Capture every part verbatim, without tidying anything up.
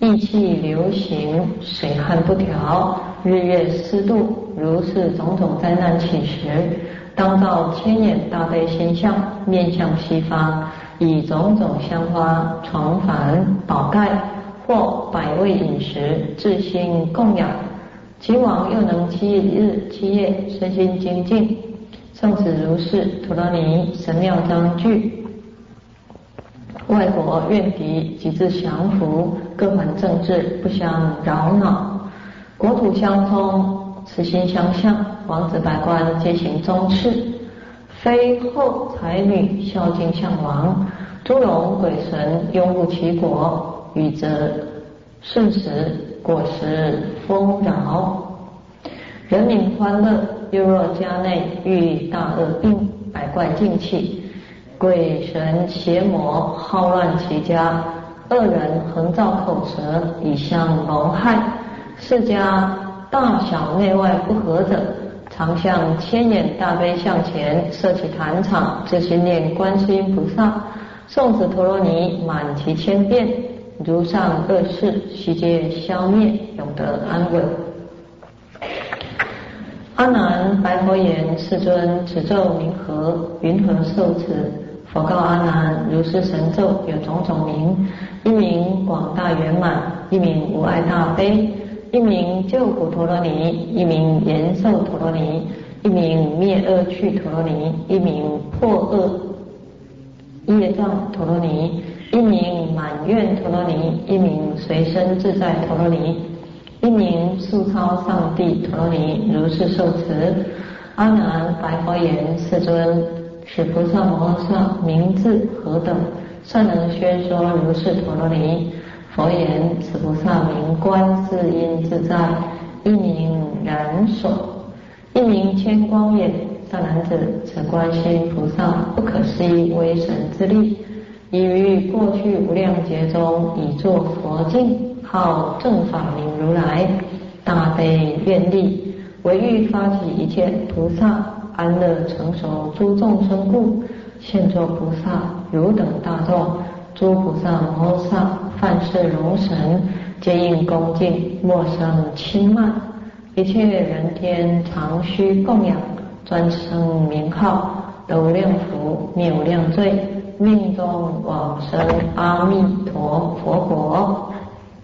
意气流行，水旱不调，日月失度，如是种种灾难起时，当造千眼大悲心相，面向西方，以种种香花、床幡、宝盖或百味饮食，自心供养。其往又能七日七夜身心精进。纵使如是，陀罗尼神妙章句，外国怨敌即自降服，各还政治，不相扰恼。国土相通，慈心相向，王子百官皆行宗室，妃后才女孝敬向王，诸龙鬼神拥护其国，雨则顺时，果实丰饶，人民欢乐。又若家内遇大恶病，百怪尽起，鬼神邪魔好乱其家，恶人横造口舌，以相谋害。世家大小内外不和者，常向千眼大悲向前，设起坛场，自心念观世音菩萨，诵此陀罗尼满其千遍，如上恶事悉皆消灭，永得安稳。阿难白佛言：世尊，此咒名何？云何受持？佛告阿难：如是神咒有种种名，一名广大圆满，一名无碍大悲，一名救苦陀罗尼，一名延寿陀罗尼，一名灭恶趣陀罗尼，一名破恶业障陀罗尼，一名满愿陀罗尼，一名随身自在陀罗尼，一名速超上帝陀罗尼。如是受持。阿难白佛言：世尊，此菩萨摩诃萨名字何等？善能宣说如是陀罗尼？佛言：此菩萨名观世音自在，一名然所，一名千光眼。善男子，此观世音菩萨不可思议威神之力，已于过去无量劫中，以作佛境，号正法明如来，大悲愿力，为欲发起一切菩萨安乐成熟诸众生故，现作菩萨汝等大众，诸菩萨摩诃萨梵世龙神，皆应恭敬，莫生轻慢。一切人天常须供养，专称名号，得无量福，灭无量罪，命中往生阿弥陀佛国。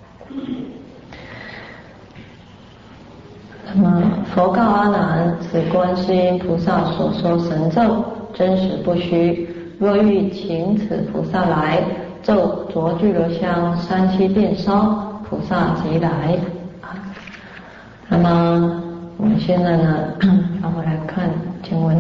那么佛告阿难：此观世音菩萨所说神咒，真实不虚。若欲请此菩萨来，咒着聚罗香三七遍烧，菩萨即来。那么我们现在呢，然后来看经文。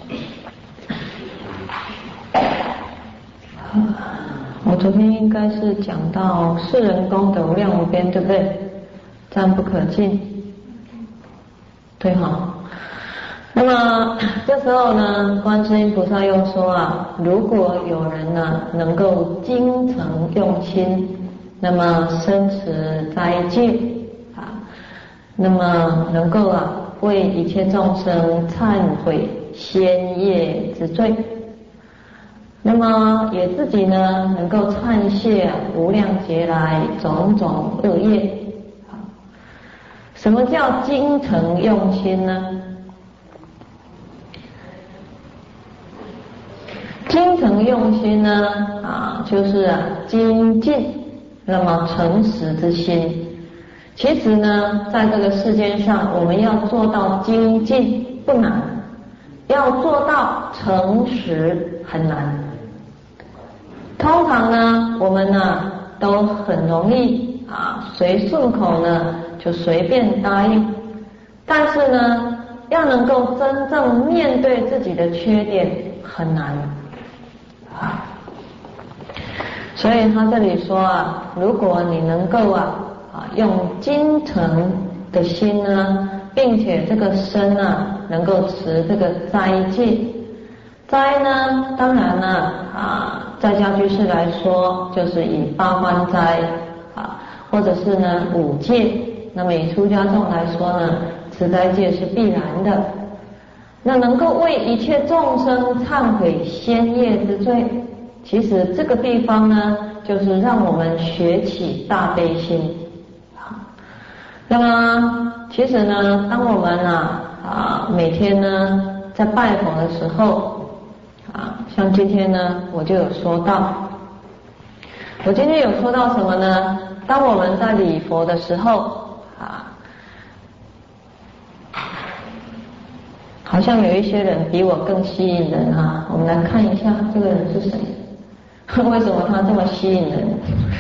我昨天应该是讲到世人功德无量无边，对不对？暂不可尽，对哈。那么这时候呢，观世音菩萨又说啊，如果有人呢能够精诚用心，那么生持斋戒啊，那么能够啊为一切众生忏悔先业之罪，那么也自己呢能够忏谢、啊、无量劫来种种恶业。什么叫精诚用心呢？精诚用心呢啊，就是啊精进，那么诚实之心。其实呢，在这个世间上，我们要做到精进不难，要做到诚实很难。通常呢，我们呢都很容易啊，随顺口呢就随便答应，但是呢，要能够真正面对自己的缺点很难啊。所以他这里说啊，如果你能够啊啊用精诚的心呢，并且这个身呢能够持这个斋戒，斋呢当然呢啊在家居士来说就是以八关斋啊，或者是呢五戒，那么以出家众来说呢，持斋戒是必然的。那能够为一切众生忏悔先业之罪，其实这个地方呢就是让我们学起大悲心。好，那么其实呢，当我们啊啊每天呢在拜佛的时候啊，像今天呢我就有说到，我今天有说到什么呢？当我们在礼佛的时候啊，好像有一些人比我更吸引人啊，我们来看一下这个人是谁，为什么他这么吸引人？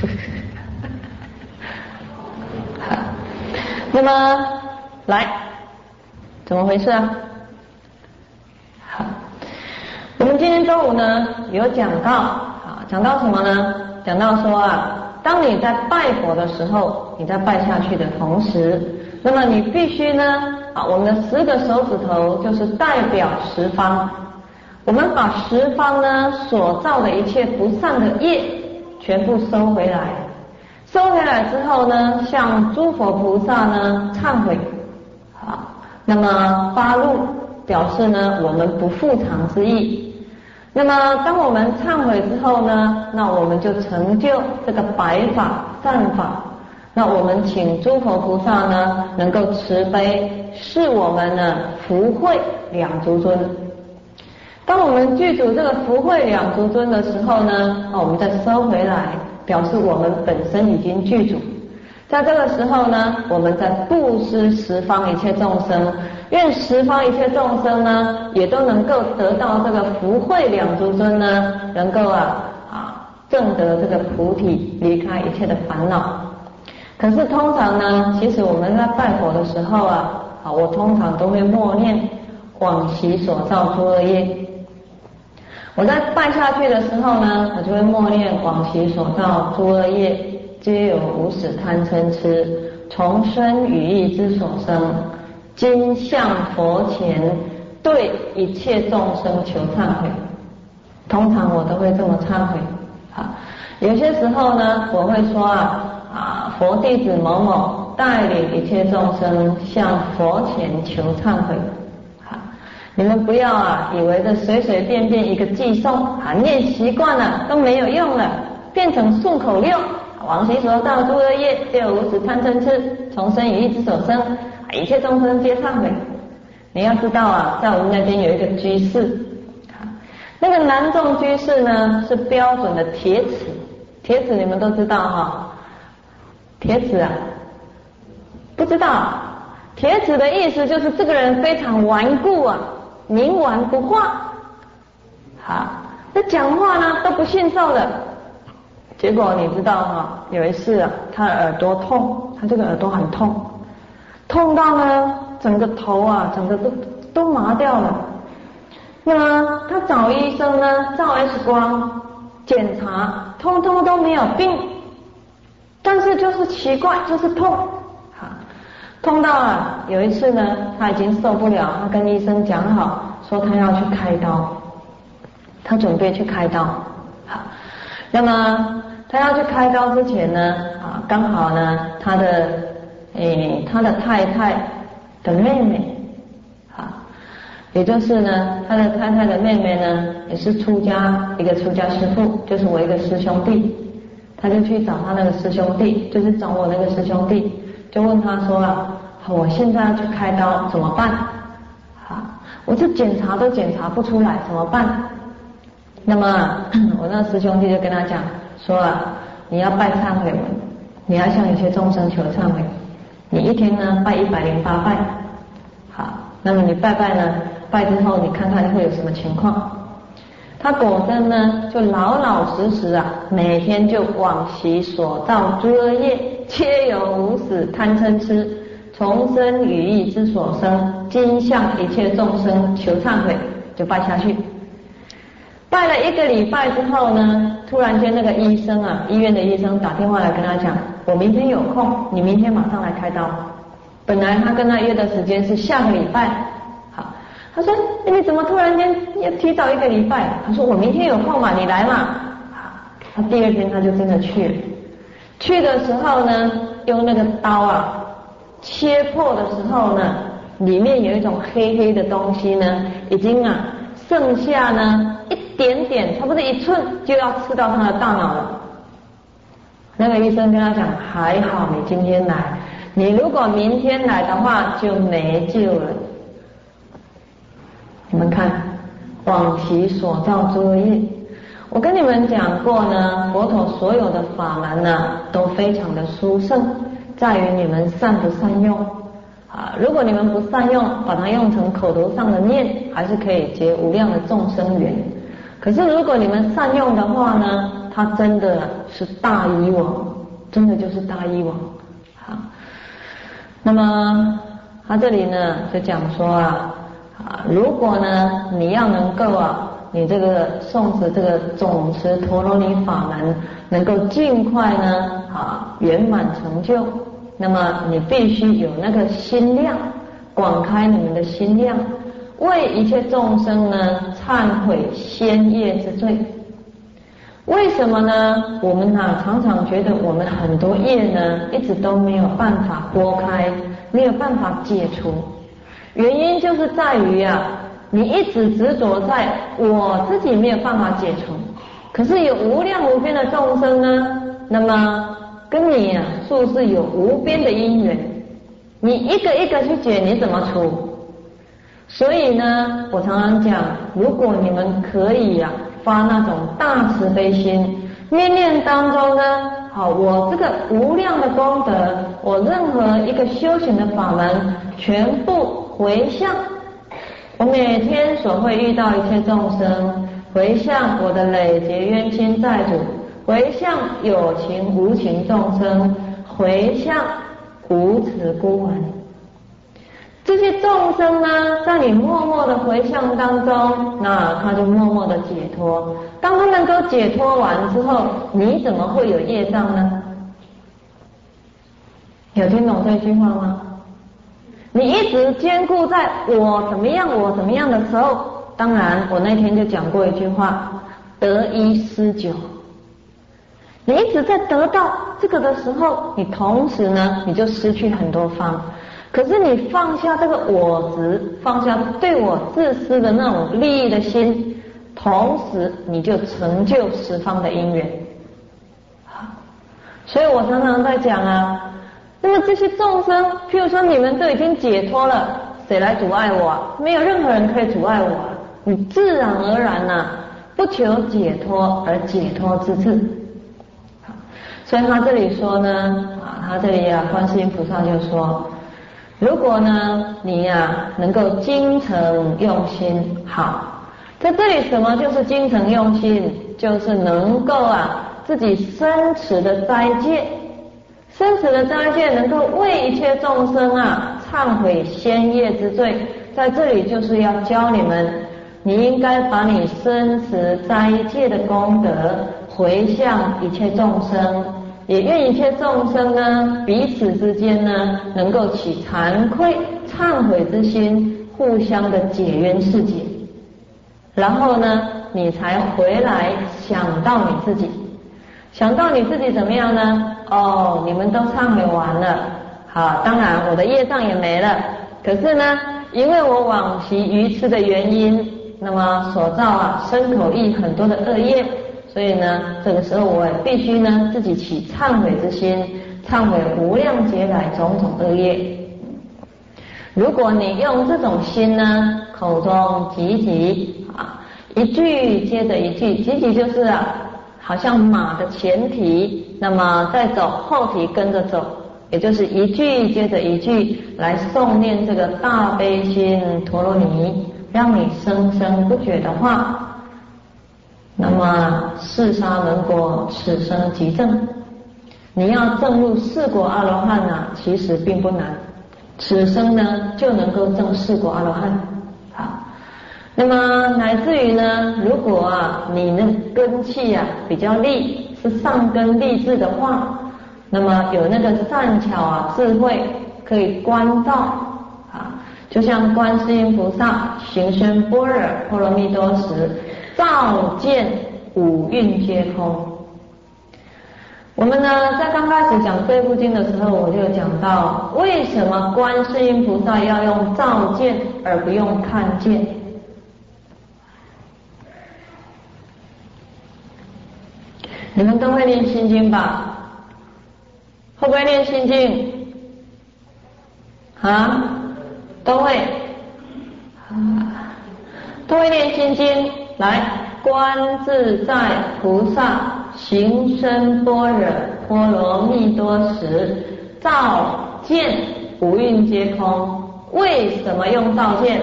好，那么来，怎么回事啊？好，我们今天中午呢有讲到啊，讲到什么呢？讲到说啊，当你在拜佛的时候，你在拜下去的同时，那么你必须呢啊，我们的十个手指头就是代表十方，我们把十方呢所造的一切不善的业全部收回来，收回来之后呢，向诸佛菩萨呢忏悔，好，那么发怒表示呢我们不复偿之意。那么当我们忏悔之后呢，那我们就成就这个白法善法，那我们请诸佛菩萨呢能够慈悲是我们呢福慧两足尊。当我们具足这个福慧两足尊的时候呢，那我们再收回来，表示我们本身已经具足。在这个时候呢，我们在布施十方一切众生，愿十方一切众生呢也都能够得到这个福慧两足尊呢，能够啊啊证得这个菩提，离开一切的烦恼。可是通常呢，其实我们在拜佛的时候啊，啊我通常都会默念往昔所造诸恶业。我在拜下去的时候呢，我就会默念往昔所造诸恶业，皆有无始贪嗔痴，从生语意之所生，今向佛前对一切众生求忏悔。通常我都会这么忏悔。好，有些时候呢，我会说啊啊，佛弟子某某带领一切众生向佛前求忏悔。好，你们不要啊，以为这随随便便一个寄诵啊，念习惯了都没有用了，变成顺口溜。往昔所造诸恶业，皆有无始贪嗔痴，从生语意之所生，一切众生皆忏悔。你要知道啊，在我们那边有一个居士，那个男众居士呢是标准的铁齿，铁齿你们都知道哈，铁齿啊，不知道？铁齿的意思就是这个人非常顽固啊，冥顽不化，好，那讲话呢都不信受的。结果你知道哈，有一次啊，他的耳朵痛，他这个耳朵很痛，痛到呢整个头啊，整个都都麻掉了。那么他找医生呢，照 X 光检查，通通都没有病，但是就是奇怪，就是痛，好，痛到啊，有一次呢，他已经受不了，他跟医生讲好，说他要去开刀，他准备去开刀，好，那么他要去开刀之前呢，啊，刚好呢，他的诶，他的太太的妹妹，啊，也就是呢，他的太太的妹妹呢，也是出家一个出家师父，就是我一个师兄弟，他就去找他那个师兄弟，就是找我那个师兄弟，就问他说啊，我现在要去开刀怎么办？啊，我这检查都检查不出来，怎么办？那么我那师兄弟就跟他讲说啊，你要拜忏悔文，你要向有些众生求忏悔，你一天呢拜一百零八拜，好，那么你拜拜呢，拜之后你看看会有什么情况。他果真呢就老老实实啊，每天就往昔所造诸恶业，皆有无始贪嗔痴，从生语意之所生，今向一切众生求忏悔，就拜下去。拜了一个礼拜之后呢，突然间那个医生啊，医院的医生打电话来跟他讲，我明天有空，你明天马上来开刀。本来他跟他约的时间是下个礼拜，好，他说你怎么突然间要提早一个礼拜？他说我明天有空嘛，你来嘛。好，他第二天他就真的去了。去的时候呢，用那个刀啊切破的时候呢，里面有一种黑黑的东西呢，已经啊剩下呢一点点，差不多一寸就要刺到他的大脑了。 那个医生跟他讲，还好你今天来，你如果明天来的话就没救了。你们看，往昔所造诸恶业，我跟你们讲过呢，佛陀所有的法门呢都非常的殊胜，在于你们善不善用啊。如果你们不善用，把它用成口头上的念，还是可以结无量的众生缘。可是如果你们善用的话呢，它真的是大医王，真的就是大医王。好，那么他这里呢就讲说啊，啊，如果呢你要能够啊，你这个诵持这个总持陀罗尼法门能够尽快呢啊圆满成就，那么你必须有那个心量，广开你们的心量，为一切众生呢忏悔先业之罪。为什么呢？我们啊常常觉得我们很多业呢一直都没有办法拨开，没有办法解除。原因就是在于啊，你一直执着在我自己没有办法解除，可是有无量无边的众生呢，那么跟你啊是不是有无边的因缘？你一个一个去解，你怎么除？所以呢，我常常讲，如果你们可以啊发那种大慈悲心，念念当中呢，好，我这个无量的功德，我任何一个修行的法门，全部回向，我每天所会遇到一切众生，回向我的累劫冤亲债主，回向有情无情众生，回向无耻孤闻。这些众生呢，在你默默的回向当中，那他就默默的解脱。当他能够解脱完之后，你怎么会有业障呢？有听懂这句话吗？你一直兼顾在我怎么样我怎么样的时候，当然我那天就讲过一句话，得一失九。你一直在得到这个的时候，你同时呢你就失去很多方。可是你放下这个我执，放下对我自私的那种利益的心，同时你就成就十方的因缘。所以我常常在讲啊，那么这些众生，譬如说你们都已经解脱了，谁来阻碍我啊？没有任何人可以阻碍我啊！你自然而然呐、啊，不求解脱而解脱之智。所以他这里说呢，啊，他这里啊，观世音菩萨就说，如果呢你呀、啊、能够精诚用心，好，在这里什么就是精诚用心？就是能够啊自己生持的斋戒，生持的斋戒能够为一切众生啊忏悔先业之罪。在这里就是要教你们，你应该把你生持斋戒的功德回向一切众生。也愿一切众生呢，彼此之间呢，能够起惭愧、忏悔之心，互相的解冤释结。然后呢，你才回来想到你自己，想到你自己怎么样呢？哦，你们都忏悔完了，好，当然我的业障也没了。可是呢，因为我往昔愚痴的原因，那么所造啊身口意很多的恶业。所以呢，这个时候我也必须呢自己起忏悔之心，忏悔无量劫来种种恶业。如果你用这种心呢，口中急急啊，一句接着一句，急急就是啊，好像马的前蹄，那么再走后蹄跟着走，也就是一句接着一句来诵念这个大悲心陀罗尼，让你生生不绝的话。那么四沙门果，此生即证。你要证入四果阿罗汉呢、啊，其实并不难，此生呢就能够证四果阿罗汉。好，那么乃至于呢，如果啊你的根气啊比较利，是上根利智的话，那么有那个善巧啊智慧，可以观照啊，就像观世音菩萨行深般若波罗蜜多时，照见五蕴皆空。我们呢，在刚开始讲这部经的时候，我就讲到，为什么观世音菩萨要用照见而不用看见？你们都会念心经吧？ 会不会念心经？啊，都会，啊，都会念心经。来，观自在菩萨行深般若波罗蜜多时，照见五蕴皆空。为什么用照见？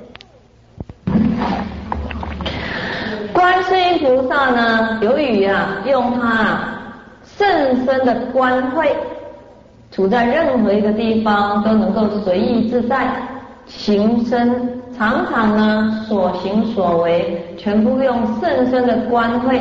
观世音菩萨呢，由于啊用他甚深的观慧，处在任何一个地方都能够随意自在行深，常常呢所行所为全部用甚深的观慧，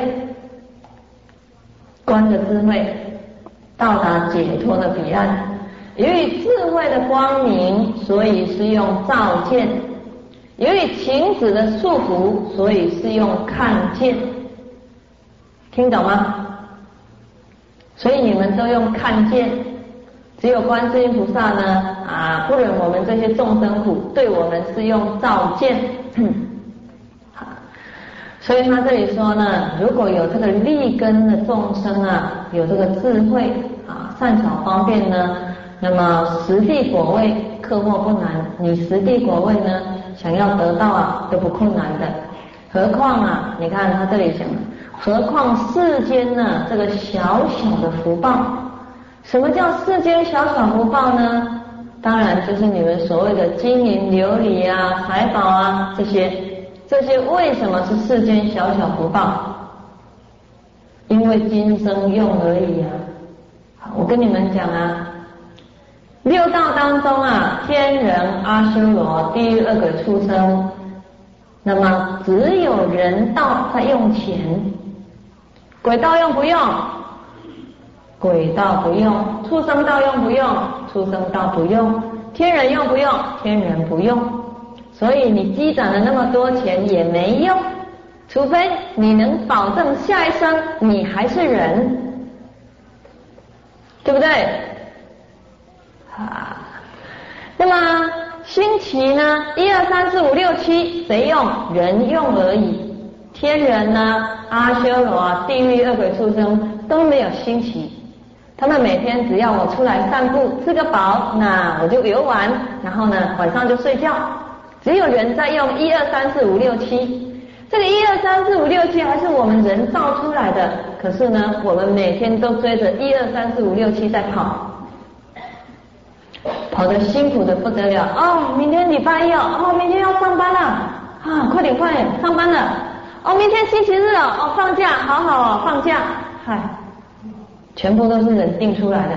观的智慧到达解脱的彼岸。由于智慧的光明，所以是用照见；由于情子的束缚，所以是用看见。听懂吗？所以你们都用看见，只有观世音菩萨呢，啊，不忍我们这些众生苦，对我们是用照见。所以他这里说呢，如果有这个利根的众生啊，有这个智慧啊，善巧方便呢，那么实地果位克获不难。你实地果位呢，想要得到啊，都不困难的。何况啊，你看他这里讲，何况世间呢，这个小小的福报。什么叫世间小小福报呢？当然就是你们所谓的金银琉璃啊、财宝啊这些。这些为什么是世间小小福报？因为今生用而已啊。我跟你们讲啊，六道当中啊，天人、阿修罗、地狱、恶鬼、畜生，那么只有人道在用钱，鬼道用不用？鬼道不用。畜生道用不用？畜生道不用。天人用不用？天人不用。所以你积攒了那么多钱也没用，除非你能保证下一生你还是人，对不对？啊，那么星期呢，一二三四五六七谁用？人用而已。天人呢、阿修罗啊、地狱、恶鬼、畜生都没有星期，他们每天只要我出来散步，吃个饱，那我就游玩，然后呢晚上就睡觉。只有人在用一二三四五六七，这个一二三四五六七还是我们人造出来的，可是呢，我们每天都追着一二三四五六七在跑，跑得辛苦的不得了。哦，明天礼拜一哦，明天要上班了啊，快点快点上班了。哦，明天星期日了，哦，放假，好好哦，放假，嗨，全部都是人定出来的。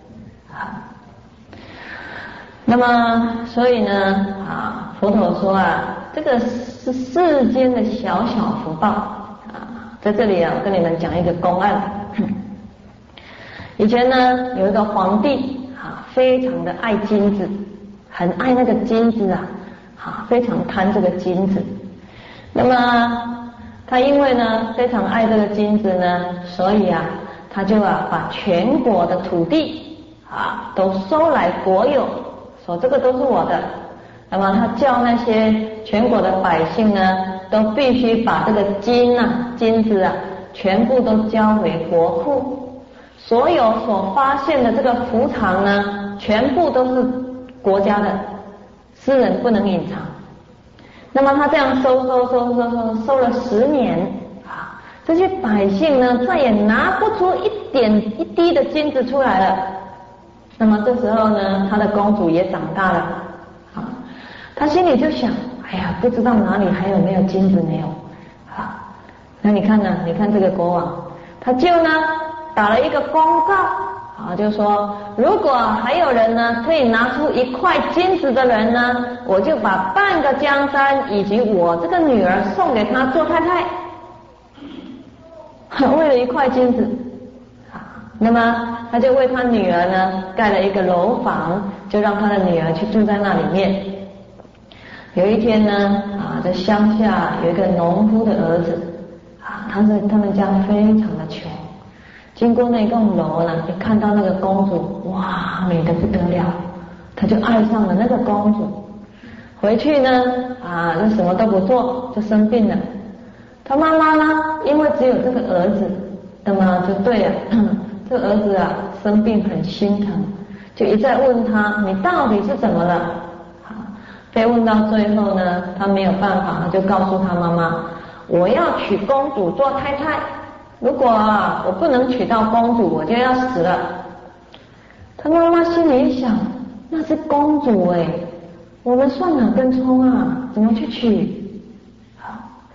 那么，所以呢，啊，佛陀说啊，这个是世间的小小福报啊。在这里啊，我跟你们讲一个公案。以前呢，有一个皇帝啊，非常的爱金子，很爱那个金子啊，啊，非常贪这个金子。那么他因为呢非常爱这个金子呢，所以啊，他就啊把全国的土地啊都收来国有。说这个都是我的，那么他叫那些全国的百姓呢，都必须把这个金啊、金子啊，全部都交回国库。所有所发现的这个福藏呢，全部都是国家的，私人不能隐藏。那么他这样收收收收收收了十年啊，这些百姓呢，再也拿不出一点一滴的金子出来了。那么这时候呢，他的公主也长大了，啊，他心里就想，哎呀，不知道哪里还有没有金子没有，啊，那你看呢？你看这个国王，他就呢打了一个公告，啊，就说如果还有人呢可以拿出一块金子的人呢，我就把半个江山以及我这个女儿送给他做太太，为了一块金子。那么他就为他女儿呢盖了一个楼房，就让他的女儿去住在那里面。有一天呢，啊，在乡下有一个农夫的儿子，啊，他是他们家非常的穷，经过那栋楼呢，就看到那个公主，哇，美得不得了，他就爱上了那个公主。回去呢，啊，就什么都不做，就生病了。他妈妈呢，因为只有这个儿子，那么就对了。 这儿子啊生病很心疼，就一再问他，你到底是怎么了？好，被问到最后呢，他没有办法，他就告诉他妈妈，我要娶公主做太太，如果啊我不能娶到公主，我就要死了。他妈妈心里一想，那是公主哎，我们算哪根葱啊，怎么去娶？好，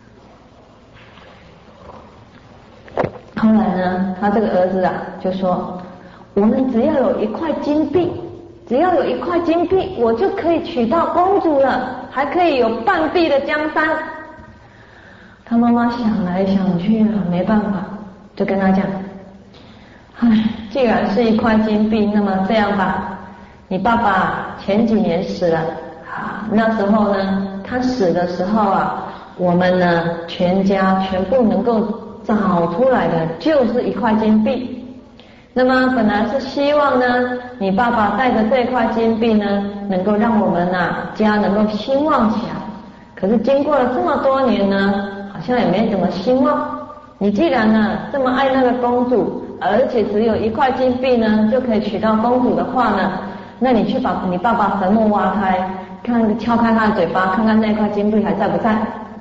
后来呢，他这个儿子啊就说，我们只要有一块金币，只要有一块金币，我就可以娶到公主了，还可以有半壁的江山。他妈妈想来想去啊，没办法，就跟他讲，唉，既然是一块金币，那么这样吧，你爸爸前几年死了啊，那时候呢，他死的时候啊，我们呢全家全部能够找出来的就是一块金币。那么本来是希望呢，你爸爸带着这块金币呢，能够让我们啊家能够兴旺起来。可是经过了这么多年呢，好像也没怎么兴旺。你既然呢这么爱那个公主，而且只有一块金币呢就可以娶到公主的话呢，那你去把你爸爸坟墓挖开，看敲开他的嘴巴，看看那块金币还在不在。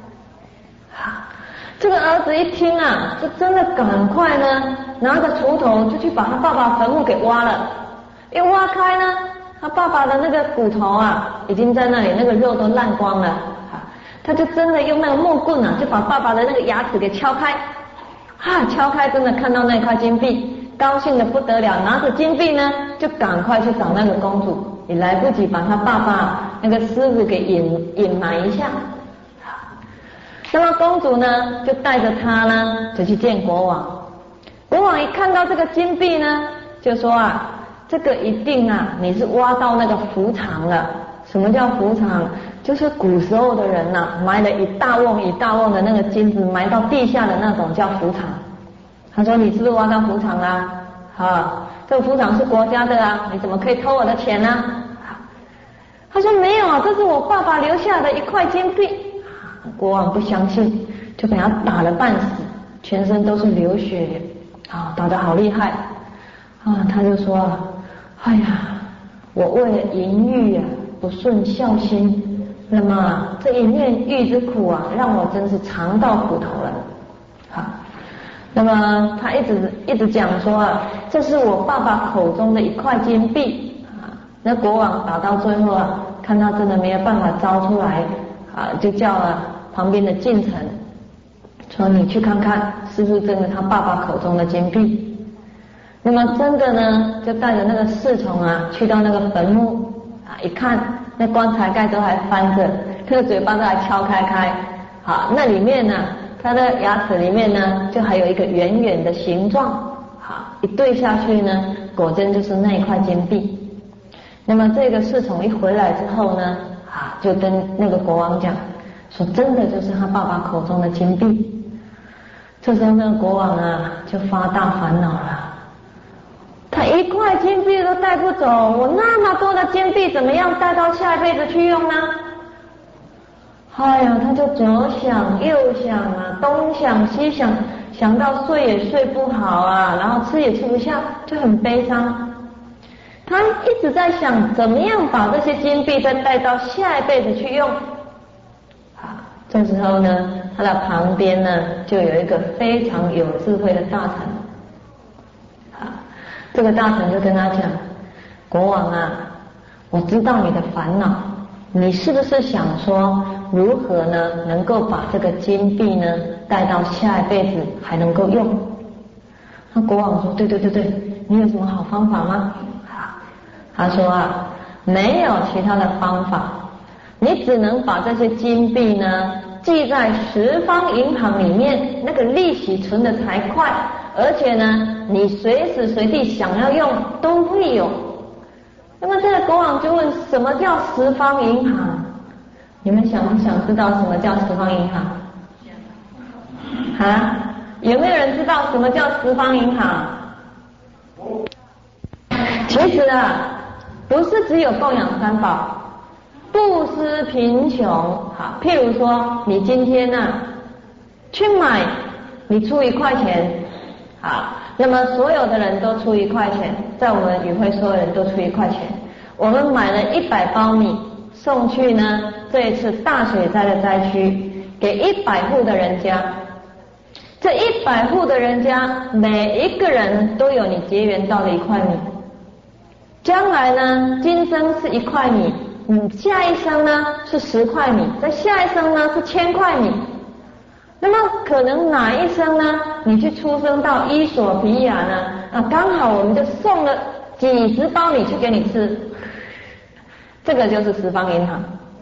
这个儿子一听啊，就真的赶快呢拿着锄头就去把他爸爸坟墓给挖了。一挖开呢，他爸爸的那个骨头啊已经在那里，那个肉都烂光了。他就真的用那个木棍啊，就把爸爸的那个牙齿给敲开。哈，敲开真的看到那块金币，高兴的不得了，拿着金币呢就赶快去找那个公主，也来不及把他爸爸那个尸骨给隐隐瞒一下。那么公主呢就带着他呢就去见国王。国王一看到这个金币呢，就说啊，这个一定啊你是挖到那个伏藏了。什么叫伏藏？就是古时候的人呐、啊，埋了一大瓮一大瓮的那个金子，埋到地下的那种叫伏藏。他说，你是不是挖到伏藏啦？啊，这个伏藏是国家的啊，你怎么可以偷我的钱呢？他说没有啊，这是我爸爸留下的一块金币。国王不相信，就给他打了半死，全身都是流血啊，打得好厉害啊。他就说，哎呀，我为了淫欲啊不顺孝心，那么这一念欲之苦啊，让我真是尝到苦头了。好，那么他一直一直讲说啊，这是我爸爸口中的一块金币啊。那国王打到最后啊，看他真的没有办法招出来啊，就叫了旁边的近臣说，你去看看是不是真的他爸爸口中的金币。那么真的呢，就带着那个侍从啊去到那个坟墓啊，一看那棺材盖都还翻着，那个嘴巴都还敲开开，好，那里面呢他的牙齿里面呢就还有一个圆圆的形状，好，一对下去呢，果真就是那一块金币。那么这个侍从一回来之后呢，啊，就跟那个国王讲说，真的就是他爸爸口中的金币。这时候那个国王啊就发大烦恼了，他一块金币都带不走，我那么多的金币怎么样带到下一辈子去用呢？哎呀，他就左想右想啊，东想西想，想到睡也睡不好啊，然后吃也吃不下，就很悲伤。他一直在想怎么样把这些金币再带到下一辈子去用。好，这时候呢，他的旁边呢就有一个非常有智慧的大臣。好，这个大臣就跟他讲，国王啊，我知道你的烦恼，你是不是想说如何呢能够把这个金币呢带到下一辈子还能够用？那国王说，对对对对，你有什么好方法吗？他说啊，没有其他的方法，你只能把这些金币呢记在十方银行里面，那个利息存的才快，而且呢你随时随地想要用都会有。那么这个国王就问，什么叫十方银行？你们想不想知道什么叫十方银行？啊，有没有人知道什么叫十方银行？其实啊，不是只有供养三宝，布施贫穷。好，譬如说你今天呢、啊、去买，你出一块钱，好， 那么所有的人都出一块钱，在我们与会所有人都出一块钱，我们买了一百包米送去呢，这一次大水灾的灾区，给一百户的人家。这一百户的人家，每一个人都有你结缘到的一块米。将来呢，今生是一块米，嗯，下一生呢是十块米，在下一生呢是千块米。那么可能哪一生呢，你去出生到伊索比亚呢，啊，刚好我们就送了几十包米去给你吃。这个就是十方银行，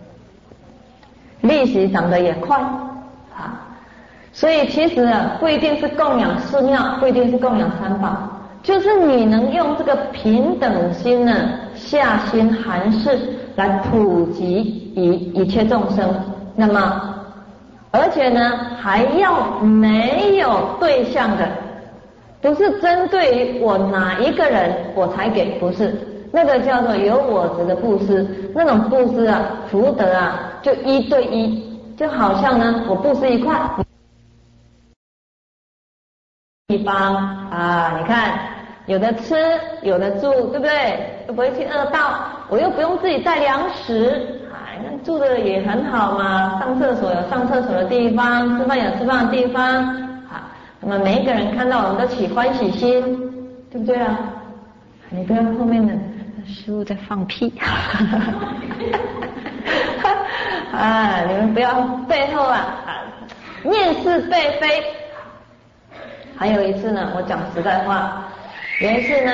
利息涨得也快啊。所以其实啊，不一定是供养寺庙，不一定是供养三宝，就是你能用这个平等心呢，下心含视来普及一一切众生。那么而且呢，还要没有对象的，不是针对于我哪一个人我才给，不是，那个叫做有我执的布施，那种布施啊，福德啊，就一对一，就好像呢，我布施一块地方啊，你看有的吃，有的住，对不对？又不会去饿到，我又不用自己带粮食。那住的也很好嘛，上厕所有上厕所的地方，吃饭有吃饭的地方，好，那么每一个人看到我们都起欢喜心，对不对啊？你不要后面的师父在放屁，啊，你们不要背后啊，面是背飞。还有一次呢，我讲实在话，有一次呢，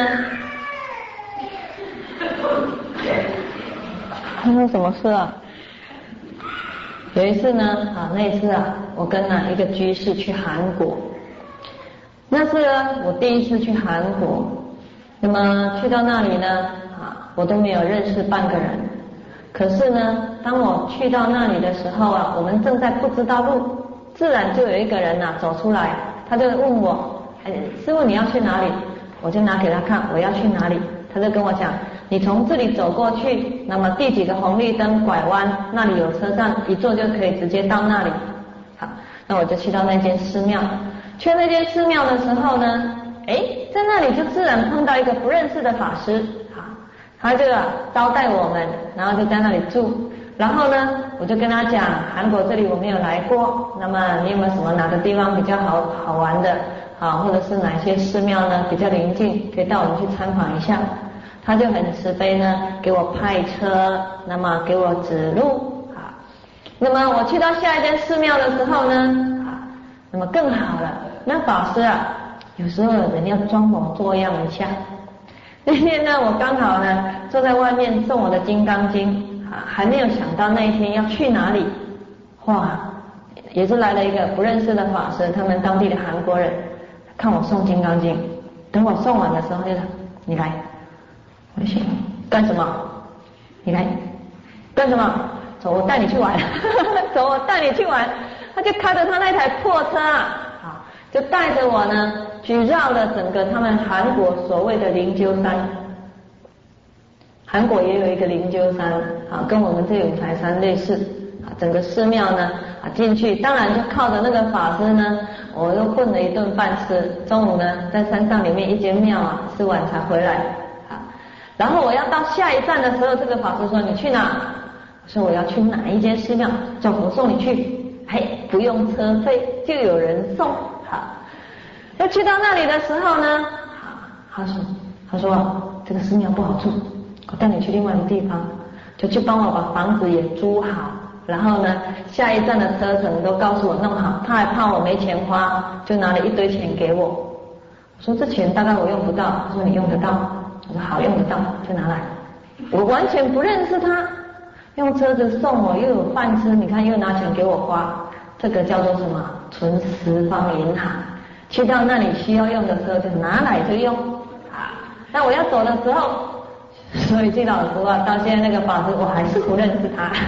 发生什么事啊？有一次呢，啊，那一次啊，我跟啊一个居士去韩国，那是我第一次去韩国。那么去到那里呢，啊，我都没有认识半个人。可是呢，当我去到那里的时候啊，我们正在不知道路，自然就有一个人呐、啊、走出来，他就问我，哎，师父你要去哪里？我就拿给他看我要去哪里，他就跟我讲，你从这里走过去，那么第几个红绿灯拐弯，那里有车站，一坐就可以直接到那里。好，那我就去到那间寺庙。去那间寺庙的时候呢，哎，在那里就自然碰到一个不认识的法师，好，他就啊招待我们，然后就在那里住。然后呢，我就跟他讲，韩国这里我没有来过，那么你有没有什么哪个地方比较好好玩的，啊，或者是哪些寺庙呢比较临近，可以带我们去参访一下？他就很慈悲呢，给我派车，那么给我指路啊。那么我去到下一间寺庙的时候呢，啊，那么更好了。那法师啊，有时候人要装模作样一下。那天呢，我刚好呢坐在外面送我的《金刚经》啊，还没有想到那一天要去哪里。哇，也是来了一个不认识的法师，他们当地的韩国人，看我送《金刚经》，等我送完的时候就说：“你来。”我就想干什么？你来干什么？走，我带你去玩。走，我带你去玩。他就开着他那台破车啊，好，就带着我呢去绕了整个他们韩国所谓的灵鹫山。韩国也有一个灵鹫山啊，跟我们这五台山类似啊。整个寺庙呢啊进去，当然就靠着那个法师呢，我又混了一顿饭吃。中午呢在山上里面一间庙啊吃完才回来。然后我要到下一站的时候，这个法师说：“你去哪？”我说：“我要去哪一间寺庙？”叫我送你去。哎，不用车费，就有人送。好，要去到那里的时候呢，好，他说：“他说这个寺庙不好住，我带你去另外一个地方，就去帮我把房子也租好。然后呢，下一站的车程都告诉我弄好。他还怕我没钱花，就拿了一堆钱给我。我说这钱大概我用不到。他说你用得到。我说好，用得到，就拿来。我完全不认识他，用车子送我，又有饭吃，你看又拿钱给我花，这个叫做什么？存十方银行。去到那里需要用的时候就拿来就用啊。那我要走的时候，所以这老实话，到现在那个法师我还是不认识他。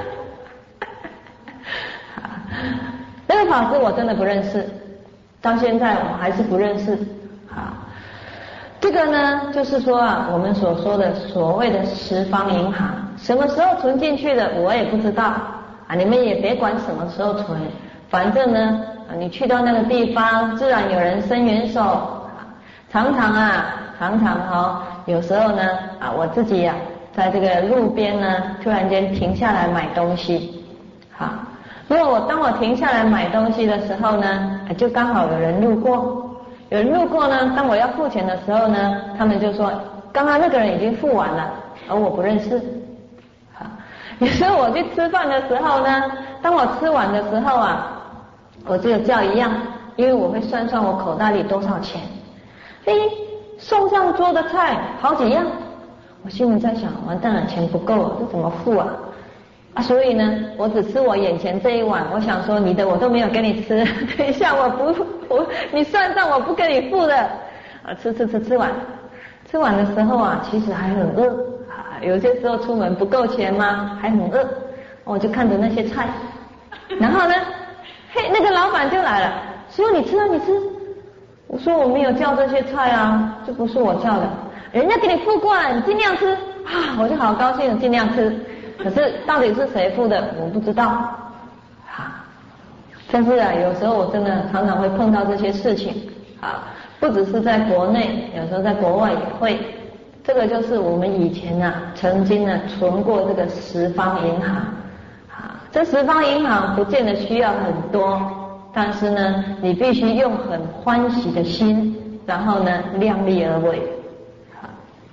那个法师我真的不认识，到现在我还是不认识啊。这个呢，就是说啊，我们所说的所谓的十方银行，什么时候存进去的我也不知道啊，你们也别管什么时候存，反正呢，啊，你去到那个地方，自然有人伸援手， 常常啊，常常哦，有时候呢啊，我自己呀、啊，在这个路边呢，突然间停下来买东西，好，如果我当我停下来买东西的时候呢，就刚好有人路过，有人路过呢，当我要付钱的时候呢，他们就说，刚刚那个人已经付完了，而我不认识。好，有时候我去吃饭的时候呢，当我吃完的时候啊，我只有叫一样，因为我会算算我口袋里多少钱。诶，送上桌的菜好几样，我心里在想，完蛋了，钱不够，这怎么付啊？啊，所以呢，我只吃我眼前这一碗，我想说你的我都没有给你吃，等一下我不我你算账我不给你付的，啊，吃吃吃吃完，吃完的时候啊，其实还很饿啊，有些时候出门不够钱吗？还很饿，我就看着那些菜，然后呢，嘿，那个老板就来了，说你吃啊你吃。我说我没有叫这些菜啊，这不是我叫的，人家给你付过了，你尽量吃啊！我就好高兴，尽量吃。可是到底是谁付的，我不知道啊。但是啊，有时候我真的常常会碰到这些事情啊，不只是在国内，有时候在国外也会。这个就是我们以前啊，曾经呢存过这个十方银行啊，这十方银行不见得需要很多。但是呢，你必须用很欢喜的心，然后呢，量力而为。好，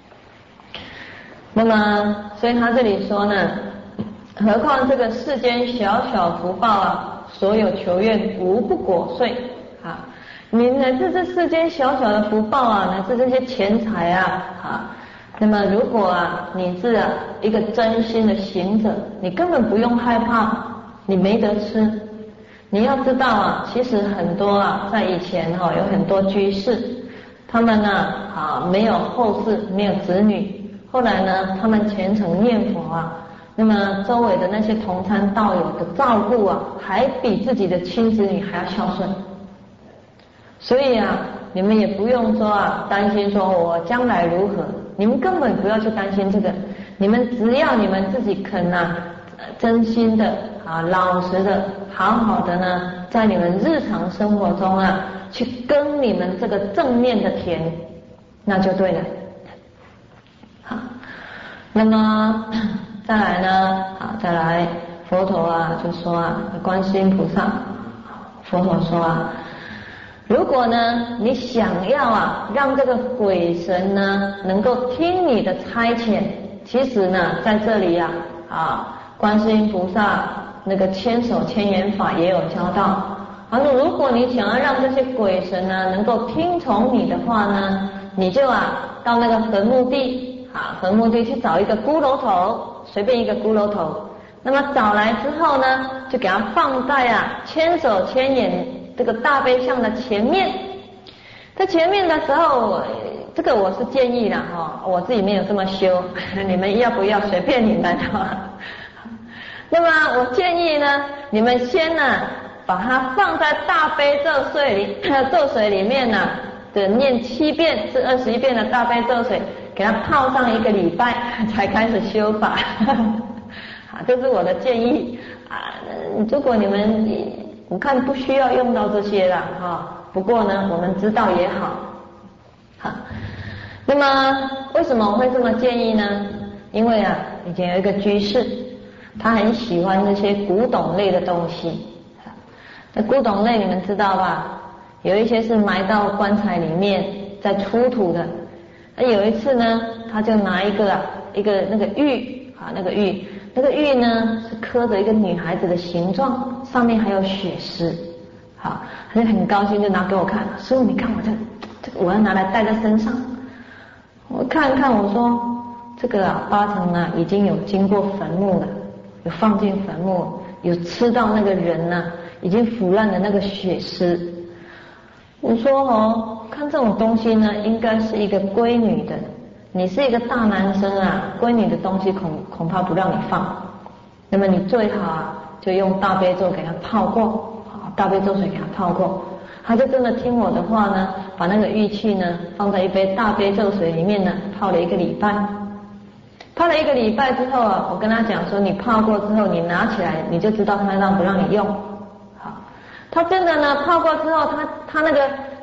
那么，所以他这里说呢，何况这个世间小小福报啊，所有求愿无不果遂。啊，你乃至这世间小小的福报啊，乃至这些钱财啊，啊，那么如果啊，你是啊一个真心的行者，你根本不用害怕，你没得吃。你要知道啊，其实很多啊，在以前哈、哦、有很多居士，他们呢啊没有后世，没有子女，后来呢他们虔诚念佛啊，那么周围的那些同参道友的照顾啊，还比自己的亲子女还要孝顺。所以啊，你们也不用说啊担心说我将来如何，你们根本不要去担心这个，你们只要你们自己肯啊，真心的啊，老实的，好好的呢，在你们日常生活中啊，去耕你们这个正念的田，那就对了。好，那么再来呢，啊，再来，佛陀啊就说啊，观世音菩萨，佛陀说啊，如果呢你想要啊，让这个鬼神呢能够听你的差遣，其实呢在这里啊，啊。观世音菩萨那个千手千眼法也有教到，啊，那如果你想要让这些鬼神呢能够听从你的话呢，你就啊到那个坟墓地啊，坟墓地去找一个骷髅头，随便一个骷髅头，那么找来之后呢，就给它放在啊千手千眼这个大悲像的前面。在前面的时候，这个我是建议啦哈，我自己没有这么修，你们要不要随便你们哈。那么我建议呢，你们先呢把它放在大悲咒水里，咒水里面呢的念七遍至二十一遍的大悲咒水，给它泡上一个礼拜才开始修法。啊，这是我的建议啊。如果你们我看不需要用到这些了哈，不过呢我们知道也好。好，那么为什么我会这么建议呢？因为啊，以前有一个居士。他很喜欢这些古董类的东西，那古董类你们知道吧？有一些是埋到棺材里面再出土的。那有一次呢，他就拿一个啊，一个那个玉啊，那个玉，那个玉呢是刻着一个女孩子的形状，上面还有血丝，好，他就很高兴就拿给我看，师父你看我这这个我要拿来戴在身上。我看看我说这个啊八成呢已经有经过坟墓了。有放进坟墓，有吃到那个人呐、啊，已经腐烂的那个血丝。我说哦，看这种东西呢，应该是一个闺女的。你是一个大男生啊，闺女的东西恐恐怕不让你放。那么你最好啊，就用大悲咒给他泡过，大悲咒水给他泡过。他就真的听我的话呢，把那个玉器呢放在一杯大悲咒水里面呢，泡了一个礼拜。泡了一个礼拜之后啊，我跟他讲说，你泡过之后，你拿起来，你就知道他让不让你用。好，他真的呢，泡过之后，他他那个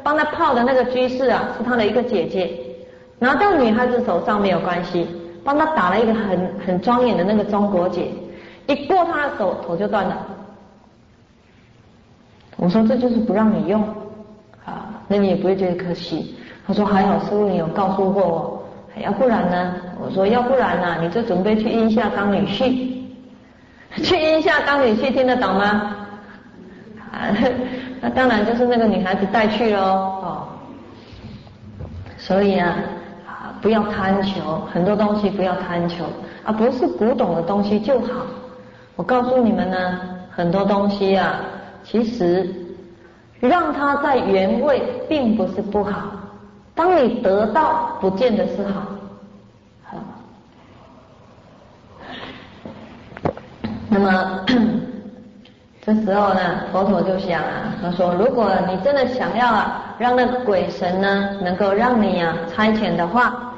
帮他泡的那个居士啊，是他的一个姐姐，拿到女孩子手上没有关系，帮他打了一个很很庄严的那个中国结，一过他的手，头就断了。我说这就是不让你用啊，那你也不会觉得可惜。他说还好师父你有告诉过我，要不然呢？我说要不然呢、啊，你就准备去阴下当女婿，去阴下当女婿听得懂吗？啊，那当然就是那个女孩子带去咯哦。所以啊，啊不要贪求，很多东西不要贪求啊，不是古董的东西就好。我告诉你们呢，很多东西啊，其实让它在原位并不是不好，当你得到不见得是好。好，那么这时候呢，佛陀就想啊，他说如果你真的想要啊让那个鬼神呢能够让你啊差遣的话，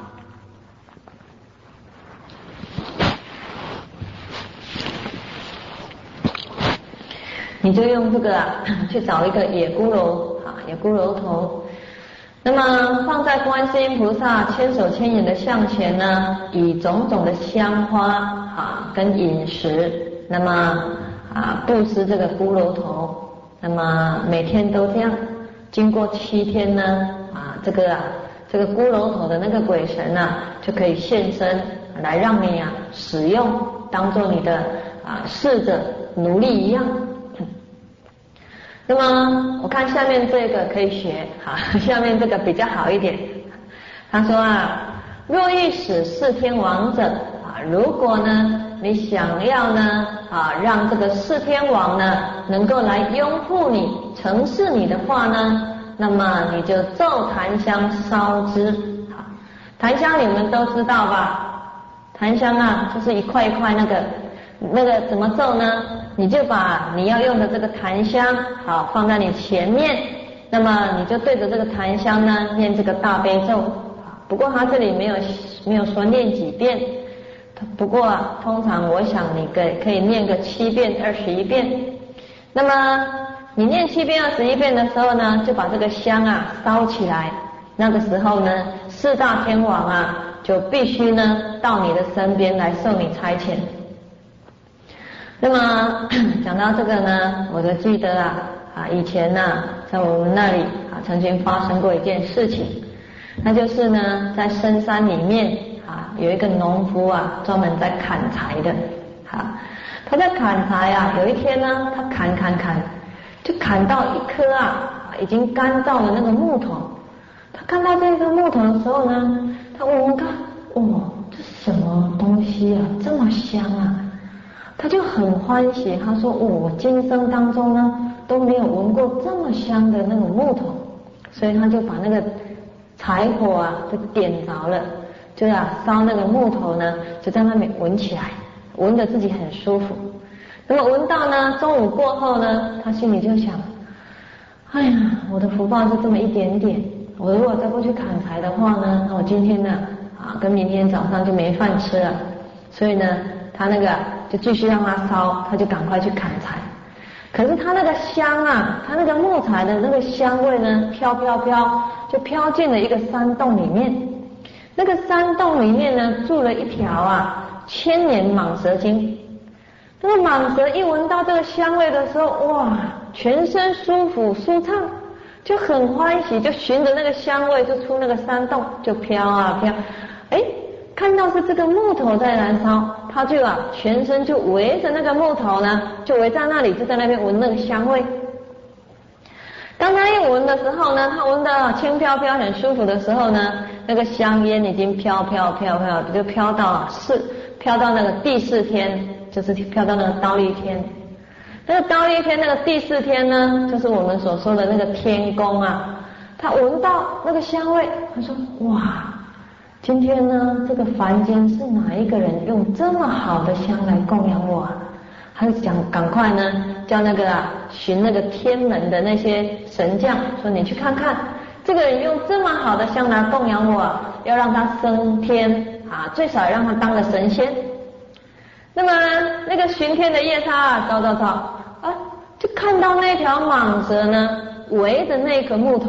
你就用这个啊去找一个野骷髅啊，野骷髅头，那么放在观世音菩萨千手千眼的像前呢，以种种的香花啊跟饮食，那么啊布施这个骷髅头，那么每天都这样，经过七天呢啊这个啊这个骷髅头的那个鬼神啊就可以现身来让你啊使用，当做你的啊侍者奴隶一样。那么我看下面这个可以学哈，下面这个比较好一点。他说啊，若欲使四天王者啊，如果呢你想要呢啊让这个四天王呢能够来拥护你、承事你的话呢，那么你就奏檀香烧之。好，檀香你们都知道吧？檀香啊，就是一块一块那个。那个怎么奏呢？你就把你要用的这个檀香好放在你前面，那么你就对着这个檀香呢念这个大悲咒。不过他这里没有没有说念几遍，不过啊通常我想你可可以念个七遍二十一遍。那么你念七遍二十一遍的时候呢，就把这个香啊烧起来，那个时候呢四大天王啊就必须呢到你的身边来受你差遣。那么讲到这个呢，我就记得啊啊以前呢、啊、在我们那里啊曾经发生过一件事情，那就是呢在深山里面啊有一个农夫啊专门在砍柴的啊，他在砍柴啊，有一天呢他砍砍砍，就砍到一棵啊已经干燥的那个木头，他看到这个木头的时候呢，他闻闻看，哦，这什么东西啊，这么香啊！他就很欢喜，他说：“哦，我今生当中呢都没有闻过这么香的那种木头。”所以他就把那个柴火啊就点着了，就要烧那个木头呢，就在那边闻起来，闻得自己很舒服。那么闻到呢中午过后呢，他心里就想：“哎呀，我的福报就这么一点点，我如果再不去砍柴的话呢，那我今天呢啊跟明天早上就没饭吃了。”所以呢，他那个就继续让它烧，他就赶快去砍柴。可是他那个香啊，他那个木材的那个香味呢，飘飘飘，就飘进了一个山洞里面。那个山洞里面呢，住了一条啊千年蟒蛇精。那个蟒蛇一闻到这个香味的时候，哇，全身舒服舒畅，就很欢喜，就循着那个香味就出那个山洞，就飘啊飘，哎。看到是这个木头在燃烧，他就啊全身就围着那个木头呢，就围在那里，就在那边闻那个香味。当他一闻的时候呢，他闻到轻飘飘很舒服的时候呢，那个香烟已经飘飘飘飘，就飘到四，飘到那个第四天，就是飘到那个忉利天。那个忉利天那个第四天呢，就是我们所说的那个天宫啊。他闻到那个香味，他说：“哇！今天呢，这个凡间是哪一个人用这么好的香来供养我啊？”他就想赶快呢，叫那个啊寻那个天门的那些神将说：“你去看看，这个人用这么好的香来供养我，要让他升天啊，最少让他当个神仙。”那么那个巡天的夜叉啊，找找找啊，就看到那条蟒蛇呢围着那个木头，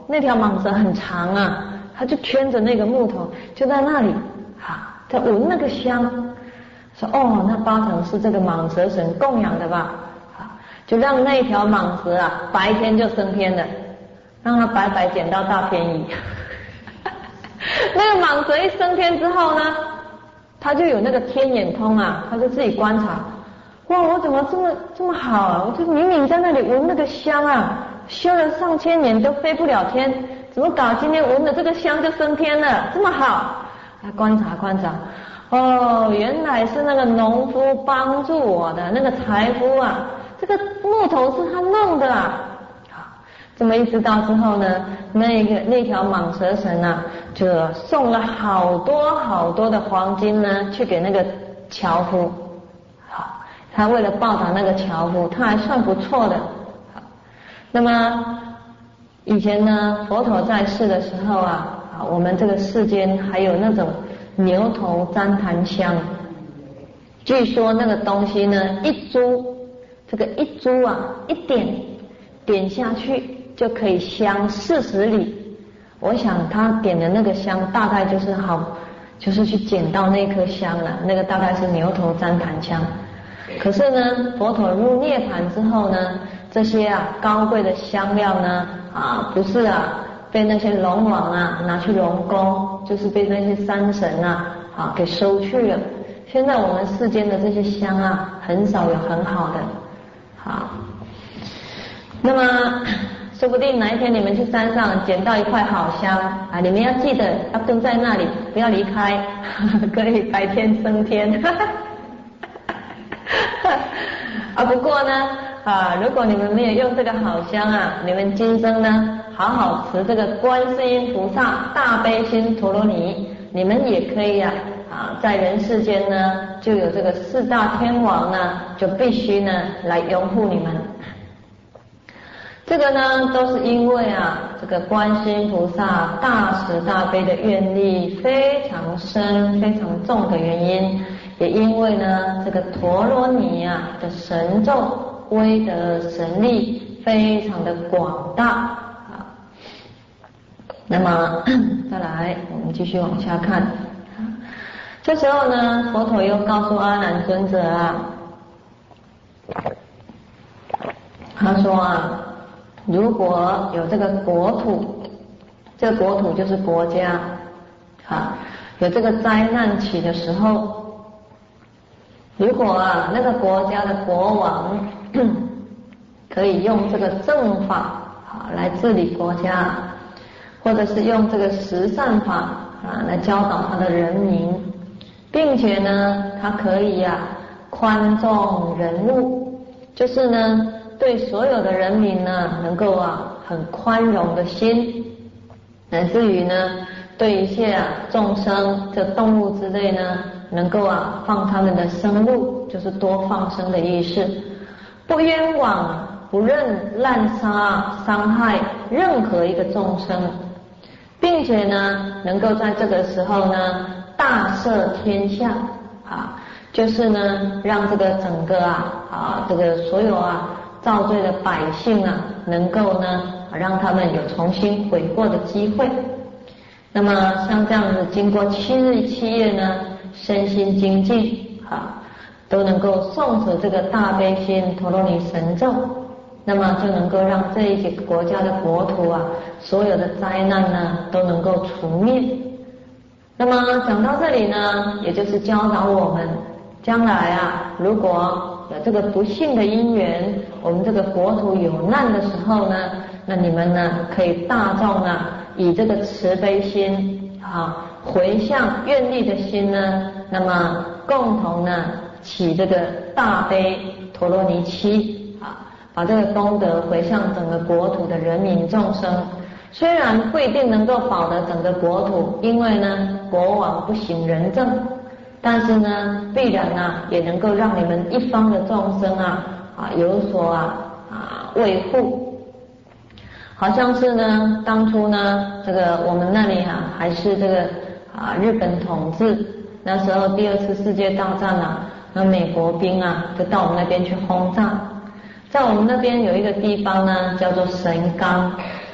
那条蟒蛇很长啊，他就圈着那个木头，就在那里啊，在闻那个香，说哦，那八成是这个蟒蛇神供养的吧，啊，就让那条蟒蛇啊白天就升天了，让它白白捡到大便宜。那个蟒蛇一升天之后呢，他就有那个天眼通啊，他就自己观察，哇，我怎么这么这么好啊？我就明明在那里闻那个香啊，修了上千年都飞不了天，怎么搞？今天闻了这个香就升天了，这么好？来观察观察，哦，原来是那个农夫帮助我的，那个财夫啊，这个木头是他弄的啊。这么一知道之后呢，那个那条蟒蛇神啊，就送了好多好多的黄金呢，去给那个樵夫。好，他为了报答那个樵夫，他还算不错的。好，那么以前呢，佛陀在世的时候啊，啊，我们这个世间还有那种牛头旃檀香。据说那个东西呢，一株，这个一株啊，一点点下去。就可以香四十里，我想他点的那个香大概就是好，就是去捡到那颗香了，那个大概是牛头旃檀香。可是呢，佛陀入涅盘之后呢，这些啊高贵的香料呢啊不是啊被那些龙王啊拿去龙宫，就是被那些山神啊啊给收去了。现在我们世间的这些香啊，很少有很好的，好，那么。说不定哪一天你们去山上捡到一块好香啊，你们要记得要蹲在那里，不要离开，呵呵，可以白天升天。呵呵啊，不过呢啊，如果你们没有用这个好香啊，你们今生呢好好持这个观世音菩萨大悲心陀罗尼，你们也可以啊啊，在人世间呢就有这个四大天王呢，就必须呢来拥护你们。这个呢，都是因为啊，这个观世音菩萨大慈大悲的愿力非常深、非常重的原因，也因为呢，这个陀罗尼啊的神咒、威德、神力非常的广大啊。那么再来，我们继续往下看。这时候呢，佛陀又告诉阿难尊者啊，他说啊。如果有这个国土，这个国土就是国家，啊，有这个灾难起的时候，如果啊那个国家的国王可以用这个正法啊来治理国家，或者是用这个十善法啊来教导他的人民，并且呢，他可以啊宽纵人怒，就是呢。对所有的人民呢，能够啊很宽容的心，乃至于呢，对一切啊众生这动物之类呢，能够啊放他们的生路，就是多放生的意思，不冤枉，不认滥杀伤害任何一个众生，并且呢，能够在这个时候呢，大赦天下啊，就是呢，让这个整个啊啊这个所有啊。造罪的百姓啊，能够呢让他们有重新悔过的机会。那么像这样子，经过七日七夜呢，身心精进啊，都能够诵持这个大悲心陀罗尼神咒，那么就能够让这一些国家的国土啊，所有的灾难呢都能够除灭。那么讲到这里呢，也就是教导我们，将来啊，如果有这个不幸的因缘，我们这个国土有难的时候呢，那你们呢可以大众啊，以这个慈悲心啊，回向愿力的心呢，那么共同呢起这个大悲陀罗尼七啊，把这个功德回向整个国土的人民众生。虽然不一定能够保得整个国土，因为呢国王不行仁政。但是呢，必然啊，也能够让你们一方的众生啊啊有所啊啊维护。好像是呢，当初呢，这个我们那里啊还是这个啊日本统治，那时候第二次世界大战啊，那美国兵啊就到我们那边去轰炸。在我们那边有一个地方呢，叫做神冈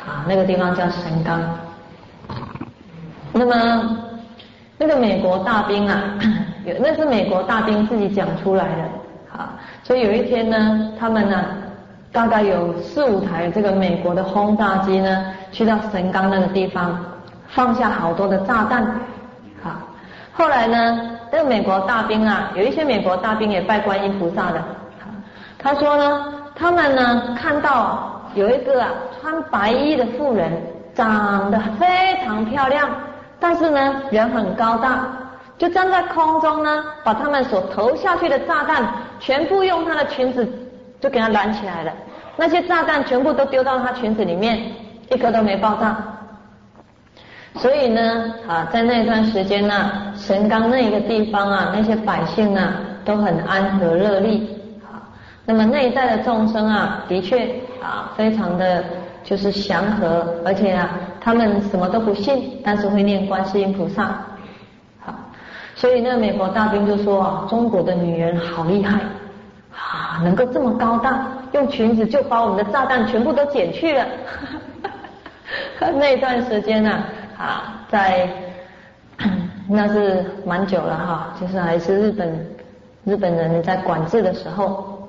啊，那个地方叫神冈。那么那个美国大兵啊，有那是美国大兵自己讲出来的啊，所以有一天呢，他们呢大概有四五台这个美国的轰炸机呢，去到神冈那个地方，放下好多的炸弹啊。后来呢，这个美国大兵啊，有一些美国大兵也拜观音菩萨的，他说呢，他们呢看到有一个啊穿白衣的妇人，长得非常漂亮，但是呢人很高大，就站在空中呢，把他们所投下去的炸弹全部用她的裙子就给她拦起来了，那些炸弹全部都丢到她裙子里面，一颗都没爆炸。所以呢啊，在那段时间呢、啊，神冈那一个地方啊，那些百姓呢、啊、都很安和乐利啊。那么那一带的众生啊，的确啊，非常的就是祥和，而且啊，他们什么都不信，但是会念观世音菩萨。好，所以那美国大兵就说啊，中国的女人好厉害啊，能够这么高大，用裙子就把我们的炸弹全部都捡去了。那段时间呢、啊。啊，在那是蛮久了哈，就是还是日本日本人在管制的时候。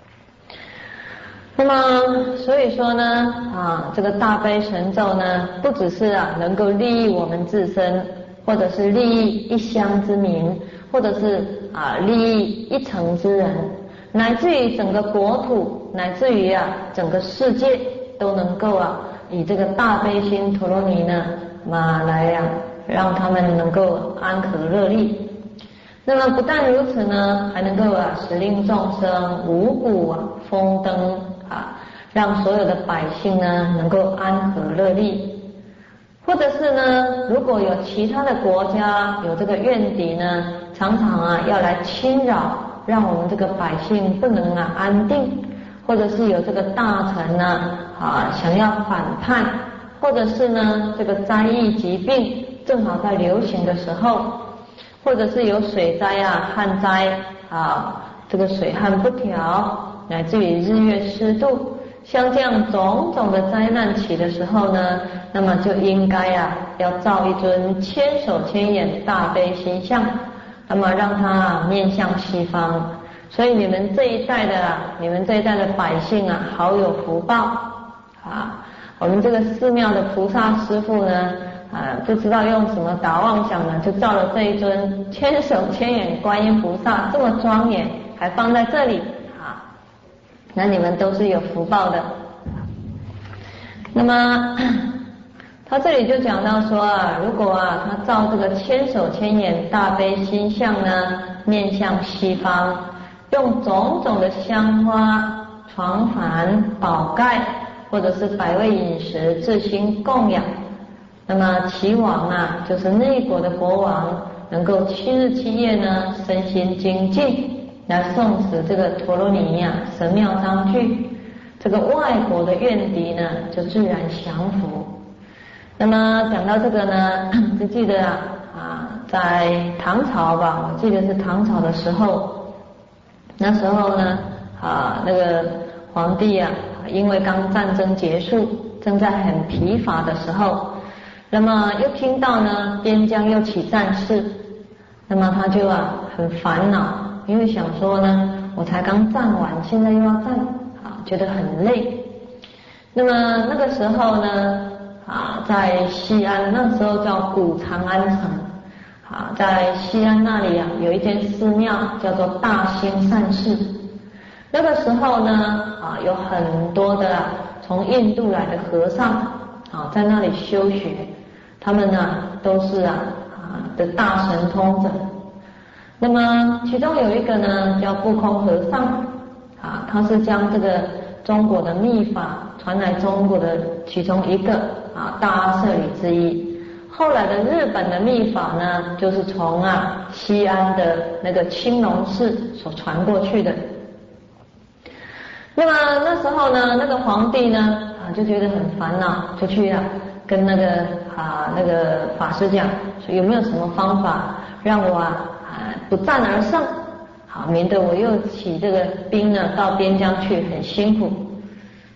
那么所以说呢，啊，这个大悲神咒呢，不只是啊能够利益我们自身，或者是利益一乡之民，或者是啊利益一城之人，乃至于整个国土，乃至于啊整个世界，都能够啊以这个大悲心陀罗尼呢。嘛来呀、啊，让他们能够安和乐利。那么不但如此呢，还能够啊使令众生五谷啊丰登啊，让所有的百姓呢能够安和乐利。或者是呢，如果有其他的国家有这个怨敌呢，常常啊要来侵扰，让我们这个百姓不能啊安定，或者是有这个大臣呢啊想要反叛。或者是呢，这个灾疫疾病正好在流行的时候，或者是有水灾啊、旱灾啊，这个水旱不调，乃至于日月失度，像这样种种的灾难起的时候呢，那么就应该啊，要造一尊千手千眼大悲心像，那么让它面向西方。所以你们这一代的啊，你们这一代的百姓啊，好有福报啊！我们这个寺庙的菩萨师父呢，啊，不知道用什么打妄想呢，就造了这一尊千手千眼观音菩萨，这么庄严，还放在这里啊，那你们都是有福报的。那么他这里就讲到说啊，如果啊他造这个千手千眼大悲心像呢，面向西方，用种种的香花、床幡、宝盖。或者是百味饮食自心供养，那么齐王啊，就是内国的国王，能够七日七夜呢，身心精进，来诵持这个陀罗尼呀、啊、神妙章句，这个外国的怨敌呢，就自然降服。那么讲到这个呢，就记得啊，啊，在唐朝吧，我记得是唐朝的时候，那时候呢，啊，那个皇帝啊。因为刚战争结束，正在很疲乏的时候，那么又听到呢边疆又起战事，那么他就啊很烦恼，因为想说呢，我才刚战完，现在又要战啊，觉得很累。那么那个时候呢啊，在西安，那时候叫古长安城啊，在西安那里啊有一间寺庙叫做大兴善寺。那个时候呢，啊，有很多的从印度来的和尚啊，在那里修学，他们呢都是啊啊的大神通者。那么其中有一个呢叫不空和尚啊，他是将这个中国的密法传来中国的其中一个啊大阿舍里之一。后来的日本的密法呢，就是从啊西安的那个青龙寺所传过去的。那么那时候呢，那个皇帝呢啊就觉得很烦恼，就去啊跟那个啊那个法师讲，说有没有什么方法让我啊啊不战而胜，好免得我又起这个兵呢到边疆去很辛苦。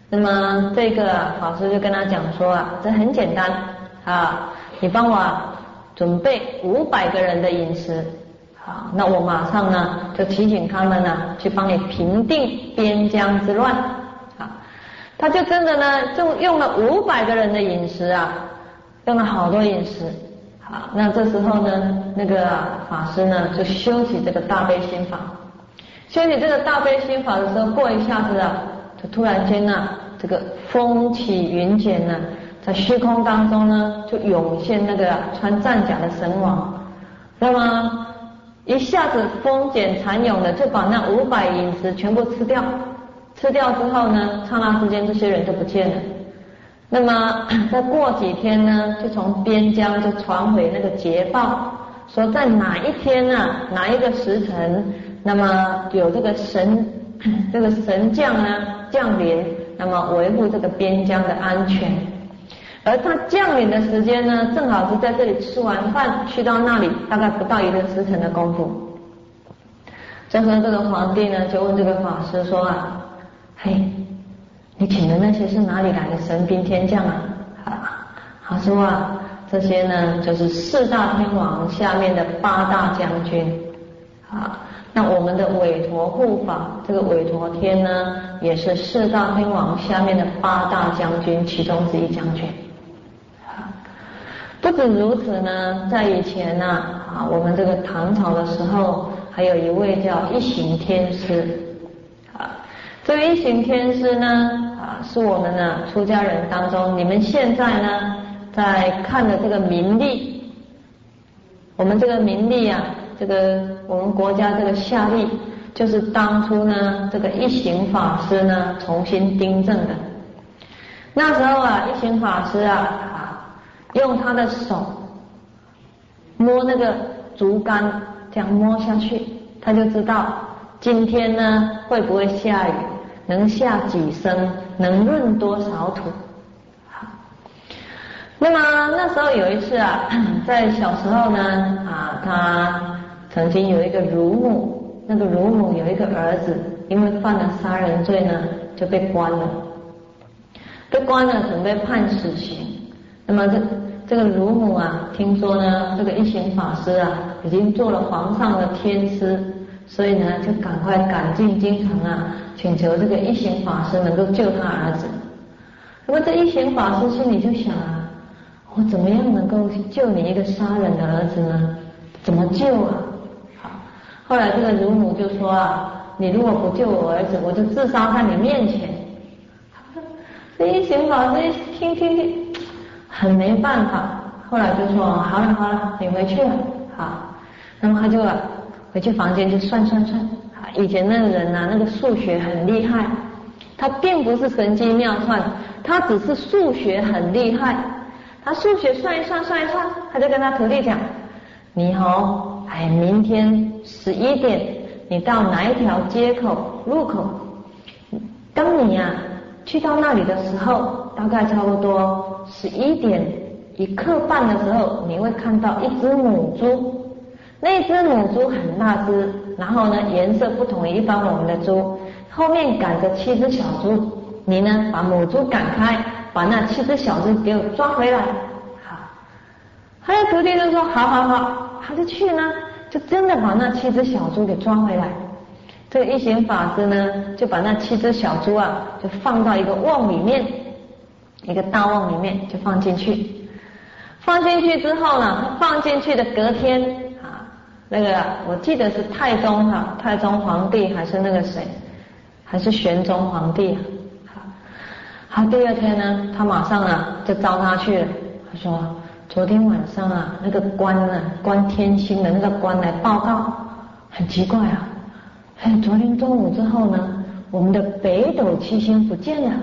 那么这个法师就跟他讲说啊，这很简单啊，你帮我啊准备五百个人的饮食，好，那我马上呢就提醒他们呢去帮你平定边疆之乱啊。他就真的呢就用了五百个人的饮食啊，用了好多饮食。好，那这时候呢，那个法师呢就修起这个大悲心法，修起这个大悲心法的时候，过一下子啊，就突然间呢，这个风起云卷呢，在虚空当中呢，就涌现那个穿战甲的神王，那么一下子风卷残涌的，就把那五百饮食全部吃掉，吃掉之后呢，刹那之间这些人就不见了。那么再过几天呢，就从边疆就传回那个捷报，说在哪一天啊，哪一个时辰，那么有这个神这个神将呢降临，那么维护这个边疆的安全。而他降临的时间呢，正好是在这里吃完饭，去到那里大概不到一个时辰的功夫。这时候这个皇帝呢就问这个法师说啊，嘿，你请的那些是哪里来的神兵天将啊？啊，他说啊，这些呢就是四大天王下面的八大将军啊。那我们的韦陀护法，这个韦陀天呢，也是四大天王下面的八大将军其中之一将军。啊，不止如此呢，在以前呢，啊，我们这个唐朝的时候，还有一位叫一行天师。这个一行天师呢，啊，是我们呢出家人当中，你们现在呢在看的这个名利，我们这个名利啊，这个我们国家这个下利，就是当初呢这个一行法师呢重新订正的。那时候啊，一行法师啊，啊用他的手摸那个竹竿，这样摸下去，他就知道今天呢会不会下雨。能下几升，能润多少土。好，那么那时候有一次啊，在小时候呢，啊，他曾经有一个乳母，那个乳母有一个儿子，因为犯了杀人罪呢，就被关了，被关了，准备判死刑。那么这这个乳母啊，听说呢，这个一行法师啊，已经做了皇上的天师，所以呢，就赶快赶进京城啊。请求这个一行法师能够救他儿子。那么这一行法师心里就想啊，我怎么样能够救你一个杀人的儿子呢？怎么救啊？好，后来这个乳母就说啊，你如果不救我儿子，我就自杀在你面前。这一行法师听听听，很没办法。后来就说好了好了，你回去了。好，那么他就啊回去房间就算算算。以前那个人啊，那个数学很厉害，他并不是神机妙算，他只是数学很厉害。他数学算一算算一算，他就跟他徒弟讲：你好，哎，明天十一点，你到哪一条街口路口？当你啊去到那里的时候，大概差不多十一点一刻半的时候，你会看到一只母猪。那只母猪很大只，然后呢颜色不同于一般我们的猪，后面赶着七只小猪，你呢把母猪赶开，把那七只小猪给我抓回来。好，他的徒弟就说好好好，他就去呢，就真的把那七只小猪给抓回来。这个一行法师呢，就把那七只小猪啊，就放到一个瓮里面，一个大瓮里面就放进去。放进去之后呢，放进去的隔天。那个我记得是太宗哈，太宗皇帝还是那个谁，还是玄宗皇帝啊？好，好，第二天呢，他马上啊就招他去了。他说：昨天晚上啊，那个官啊，官天星的那个官来报告，很奇怪啊，哎，昨天中午之后呢，我们的北斗七星不见了，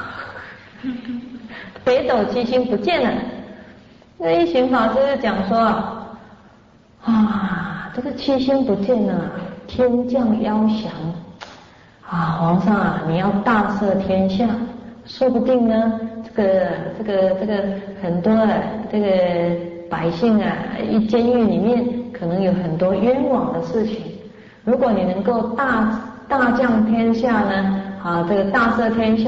北斗七星不见了。那一行法师就讲说啊。啊，这个七星不见了，天降妖降啊！皇上啊，你要大赦天下，说不定呢，这个这个这个很多的这个百姓啊，一监狱里面可能有很多冤枉的事情。如果你能够大大降天下呢，啊，这个大赦天下，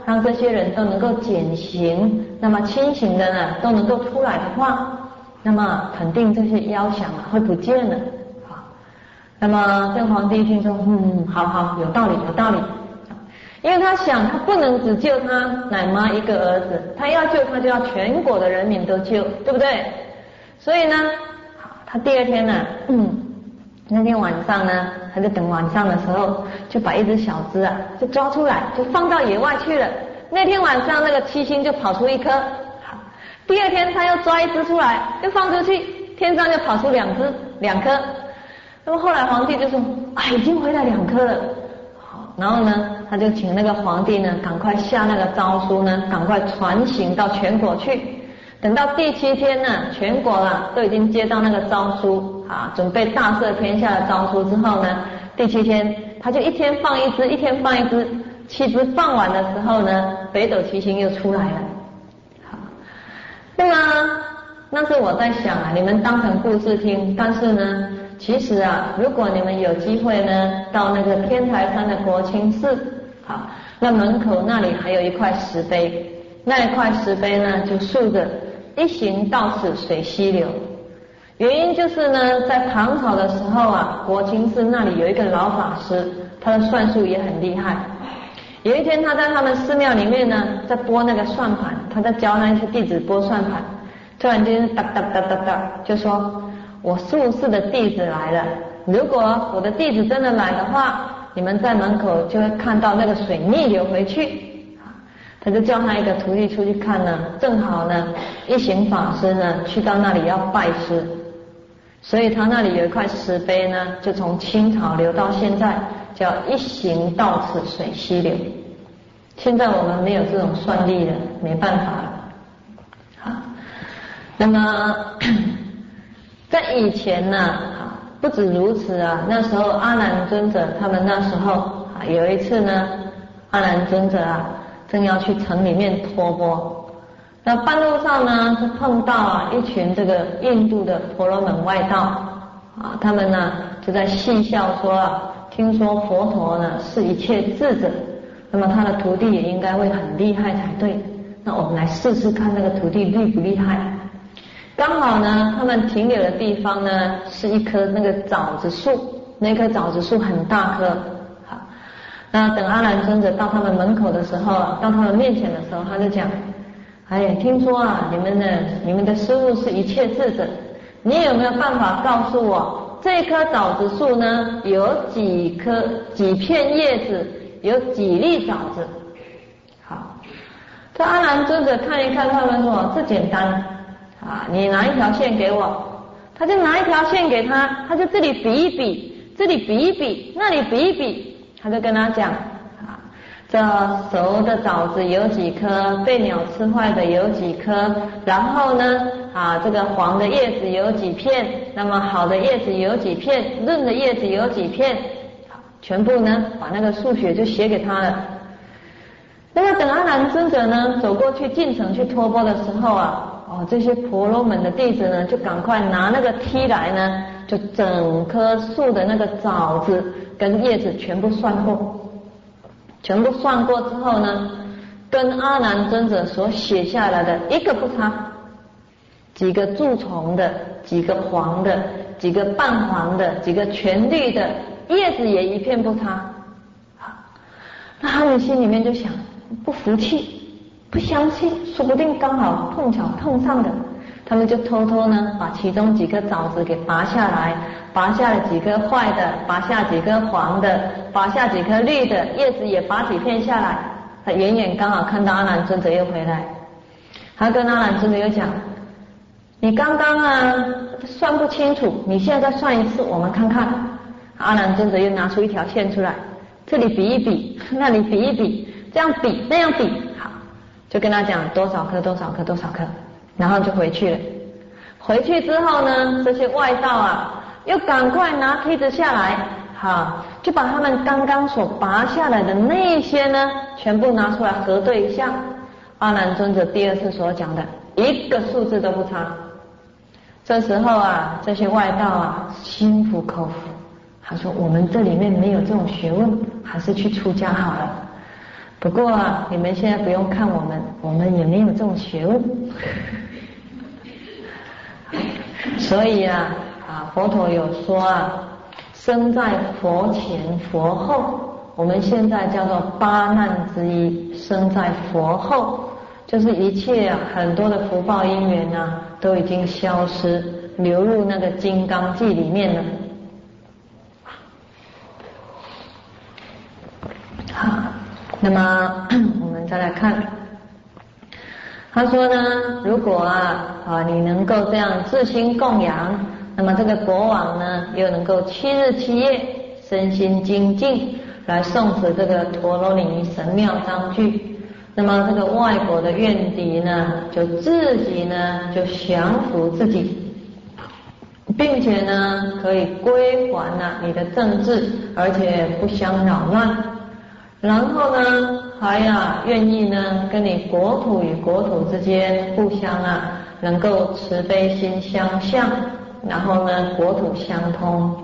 让这些人都能够减刑，那么清醒的呢都能够出来的话，那么肯定这些妖想啊会不见了。好，那么这个皇帝听说，嗯，好好，有道理，有道理。因为他想，他不能只救他奶妈一个儿子，他要救他就要全国的人民都救，对不对？所以呢，他第二天呢，嗯，那天晚上呢，他就等晚上的时候，就把一只小只啊，就抓出来，就放到野外去了。那天晚上那个七星就跑出一颗，好，第二天他又抓一只出来，又放出去，天上就跑出两只，两颗。那么后来皇帝就说，啊，已经回来两颗了。然后呢，他就请那个皇帝呢，赶快下那个诏书呢，赶快传行到全国去。等到第七天呢，全国啊都已经接到那个诏书啊，准备大赦天下的诏书之后呢，第七天他就一天放一只，一天放一只，七只放完的时候呢，北斗七星又出来了。好，那么那是我在想啊，你们当成故事听，但是呢。其实啊，如果你们有机会呢，到那个天台山的国清寺，好，那门口那里还有一块石碑，那一块石碑呢，就竖着一行到此水西流。原因就是呢，在唐朝的时候啊，国清寺那里有一个老法师，他的算术也很厉害。有一天他在他们寺庙里面呢，在拨那个算盘，他在教那些弟子拨算盘，突然间哒哒哒哒哒，就说。我宿世的弟子来了，如果我的弟子真的来的话，你们在门口就会看到那个水逆流回去。他就叫他一个徒弟出去看呢，正好呢一行法师呢去到那里要拜师，所以他那里有一块石碑呢，就从清朝留到现在，叫一行到此水西流。现在我们没有这种算力了，没办法了。好，那么在以前呢，啊，不止如此啊，那时候阿难尊者他们那时候啊，有一次呢，阿难尊者啊，正要去城里面托钵，那半路上呢，就碰到啊一群这个印度的婆罗门外道啊，他们呢就在戏笑说啊，听说佛陀呢是一切智者，那么他的徒弟也应该会很厉害才对，那我们来试试看那个徒弟厉不厉害。刚好呢，他们停留的地方呢是一棵那个枣子树，那棵枣子树很大棵。好，那等阿难尊者到他们门口的时候，到他们面前的时候，他就讲：哎，听说啊，你们的你们的师父是一切智者，你有没有办法告诉我，这棵枣子树呢有几颗几片叶子，有几粒枣子？好，这阿难尊者看一看，他们说这简单。啊，你拿一条线给我，他就拿一条线给他，他就这里比一比，这里比一比，那里比一比，他就跟他讲啊，这熟的枣子有几颗，被鸟吃坏的有几颗，然后呢啊，这个黄的叶子有几片，那么好的叶子有几片，润的叶子有几片，全部呢把那个数学就写给他了。那么等阿难尊者呢走过去进城去托钵的时候啊。哦，这些婆罗门的弟子呢，就赶快拿那个梯来呢，就整棵树的那个枣子跟叶子全部算过，全部算过之后呢，跟阿难尊者所写下来的一个不差，几个蛀虫的，几个黄的，几个半黄的，几个全绿的，叶子也一片不差。好，那他们心里面就想，不服气。不相信，说不定刚好碰巧碰上的，他们就偷偷呢把其中几颗枣子给拔下来，拔下了几颗坏的，拔下几颗黄的，拔下几颗绿的，叶子也拔几片下来。他远远刚好看到阿难尊者又回来，他跟阿难尊者又讲：你刚刚啊算不清楚，你现在再算一次，我们看看。阿难尊者又拿出一条线出来，这里比一比，那里比一比，这样比那样比，好。就跟他讲多少颗多少颗多少颗，然后就回去了。回去之后呢，这些外道啊，又赶快拿梯子下来，好，就把他们刚刚所拔下来的那些呢，全部拿出来核对一下。阿难尊者第二次所讲的一个数字都不差。这时候啊，这些外道啊，心服口服，他说我们这里面没有这种学问，还是去出家好了。 不过啊，你们现在不用看我们，我们也没有这种学问。所以啊，啊，佛陀有说啊，生在佛前佛后，我们现在叫做八难之一，生在佛后，就是一切啊很多的福报因缘啊都已经消失，流入那个金刚记里面了。好，那么我们再来看，他说呢，如果啊啊你能够这样自心供养，那么这个国王呢又能够七日七夜身心精进来诵持这个陀罗尼神妙章句，那么这个外国的怨敌呢就自己呢就降服自己，并且呢可以归还啊你的政治，而且不相扰乱。然后呢，还呀愿意呢跟你国土与国土之间互相啊能够慈悲心相向，然后呢国土相通，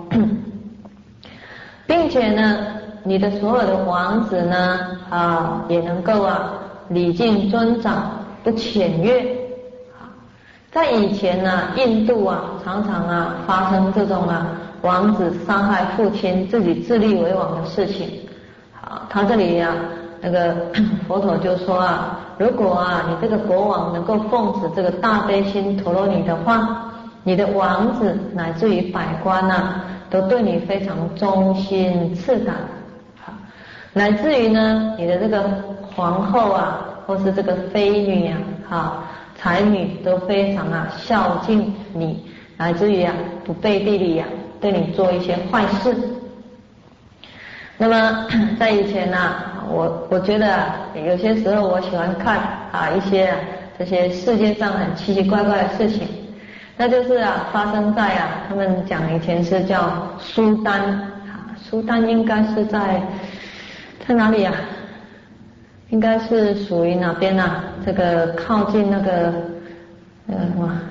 并且呢你的所有的王子呢啊也能够啊礼敬尊长，不僭越。在以前呢、啊，印度啊常常啊发生这种啊王子伤害父亲、自己自立为王的事情。啊，他这里呀、啊，那个佛陀就说啊，如果啊你这个国王能够奉持这个大悲心陀罗尼的话，你的王子乃至于百官啊，都对你非常忠心赤胆，好，乃至于呢你的这个皇后啊，或是这个妃女啊，好，才女都非常啊孝敬你，乃至于啊不背地里啊对你做一些坏事。那么在以前啊，我我觉得啊，有些时候我喜欢看啊一些啊这些世界上很奇奇怪怪的事情，那就是啊发生在啊他们讲以前是叫苏丹啊，苏丹应该是在在哪里啊？应该是属于哪边啊？这个靠近那个呃什么？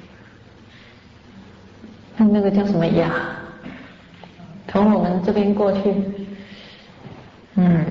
那那个叫什么雅？从我们这边过去。嗯，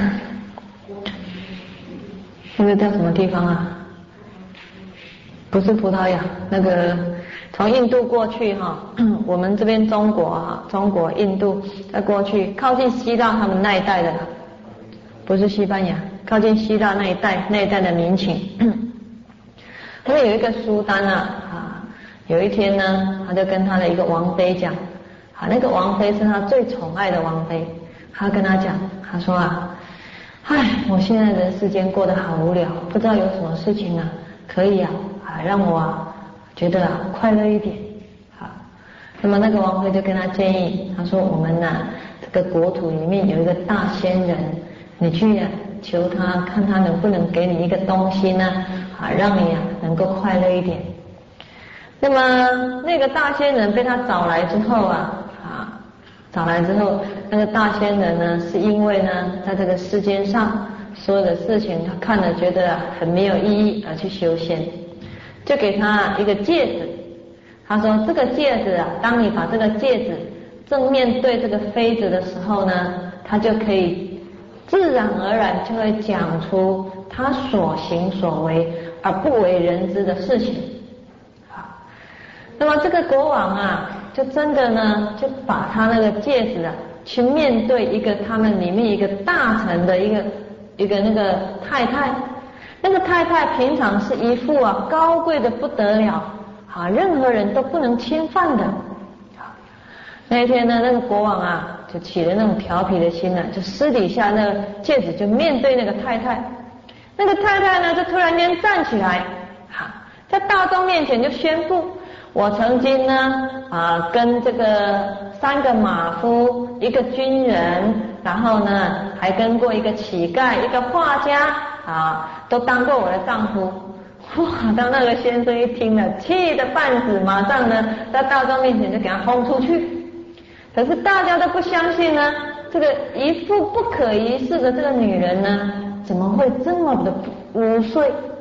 那个叫什么地方啊？不是葡萄牙，那个从印度过去哈，我们这边中国哈，中国印度再过去，靠近希腊他们那一带的，不是西班牙，靠近希腊那一带那一带的民情。他们有一个苏丹啊，啊，有一天呢，他就跟他的一个王妃讲，啊，那个王妃是他最宠爱的王妃，他跟他讲。他说啊，唉，我现在人世间过得好无聊，不知道有什么事情啊，可以啊，啊让我啊觉得啊快乐一点。好，那么那个王妃就跟他建议，他说我们呐、啊、这个国土里面有一个大仙人，你去啊求他，看他能不能给你一个东西呢，啊让你啊能够快乐一点。那么那个大仙人被他找来之后啊。找来之后，那个大仙人呢，是因为呢，在这个世间上所有的事情，他看了觉得很没有意义而去修仙，就给他一个戒指。他说这个戒指啊，当你把这个戒指正面对这个妃子的时候呢，他就可以自然而然就会讲出他所行所为而不为人知的事情。好，那么这个国王啊。就真的呢，就把他那个戒指啊，去面对一个他们里面一个大臣的一个一个那个太太，那个太太平常是一副啊高贵的不得了啊，任何人都不能侵犯的。那一天呢，那个国王啊，就起了那种调皮的心呢，就私底下那个戒指就面对那个太太，那个太太呢，就突然间站起来，哈，在大众面前就宣布。我曾经呢啊跟这个三个马夫，一个军人，然后呢还跟过一个乞丐，一个画家啊，都当过我的丈夫。哇！当那个先生一听了，气得半死，马上呢在大众面前就给他轰出去。可是大家都不相信呢，这个一副不可一世的这个女人呢，怎么会这么的污秽？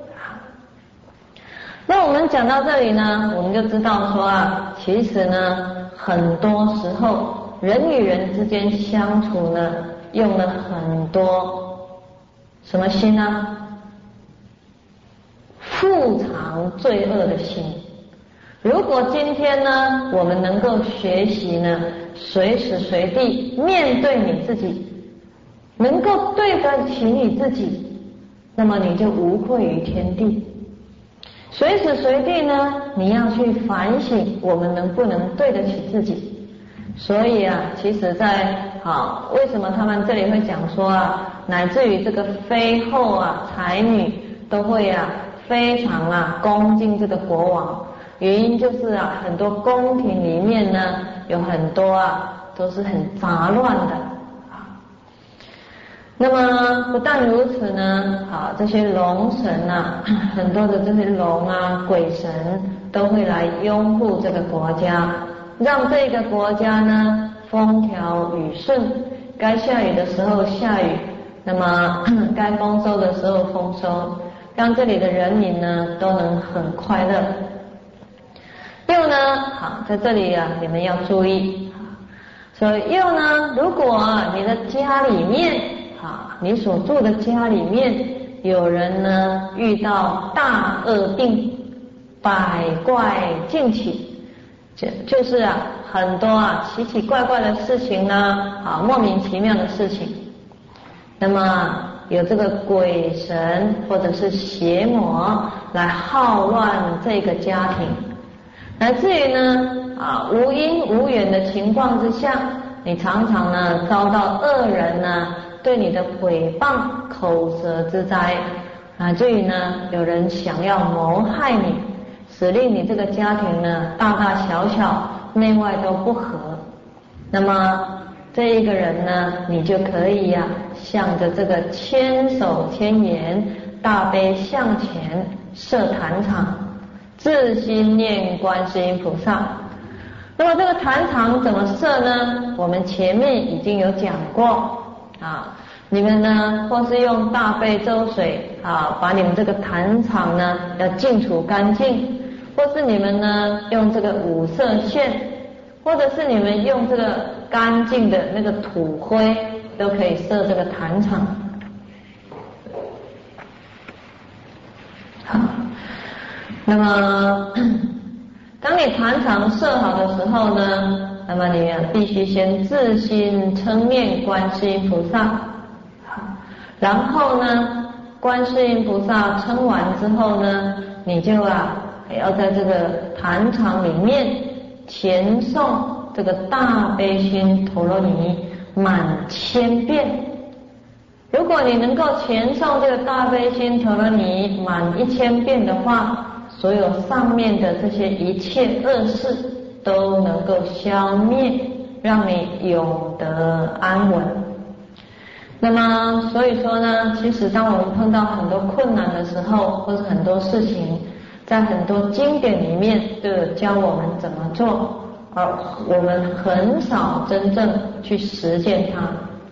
那我们讲到这里呢，我们就知道说啊，其实呢，很多时候人与人之间相处呢，用了很多什么心呢？复藏罪恶的心。如果今天呢，我们能够学习呢，随时随地面对你自己，能够对得起你自己，那么你就无愧于天地。随时随地呢，你要去反省，我们能不能对得起自己。所以啊，其实在啊，为什么他们这里会讲说啊，乃至于这个妃后啊、才女都会啊非常啊恭敬这个国王，原因就是啊，很多宫廷里面呢有很多啊都是很杂乱的啊。那么不但如此呢，啊这些龙神啊，很多的这些龙啊、鬼神都会来拥护这个国家，让这个国家呢风调雨顺，该下雨的时候下雨，那么该丰收的时候丰收，让这里的人民呢都能很快乐。又呢，好，在这里啊，你们要注意，所以又呢，如果你的家里面啊，你所住的家里面有人呢遇到大恶病，百怪尽起，就就是啊，很多啊奇奇怪怪的事情呢，啊莫名其妙的事情，那么有这个鬼神或者是邪魔来耗乱这个家庭。乃至于呢，啊，无因无缘的情况之下，你常常呢遭到恶人呢对你的诽谤、口舌之灾，乃至于呢有人想要谋害你，使令你这个家庭呢大大小小内外都不和。那么这一个人呢，你就可以呀、啊，向着这个千手千眼大悲向前设坛场。自心念观世音菩萨。那么这个坛场怎么设呢？我们前面已经有讲过啊。你们呢，或是用大悲咒水啊，把你们这个坛场呢要净除干净，或是你们呢用这个五色线，或者是你们用这个干净的那个土灰，都可以设这个坛场。好。那么当你坛场设好的时候呢，那么你必须先自心称念观世音菩萨，然后呢观世音菩萨称完之后呢，你就啊还要在这个坛场里面前诵这个大悲心陀罗尼满千遍。如果你能够前诵这个大悲心陀罗尼满一千遍的话，所有上面的这些一切恶事都能够消灭，让你永得安稳。那么所以说呢，其实当我们碰到很多困难的时候，或是很多事情，在很多经典里面都有教我们怎么做，而我们很少真正去实践它。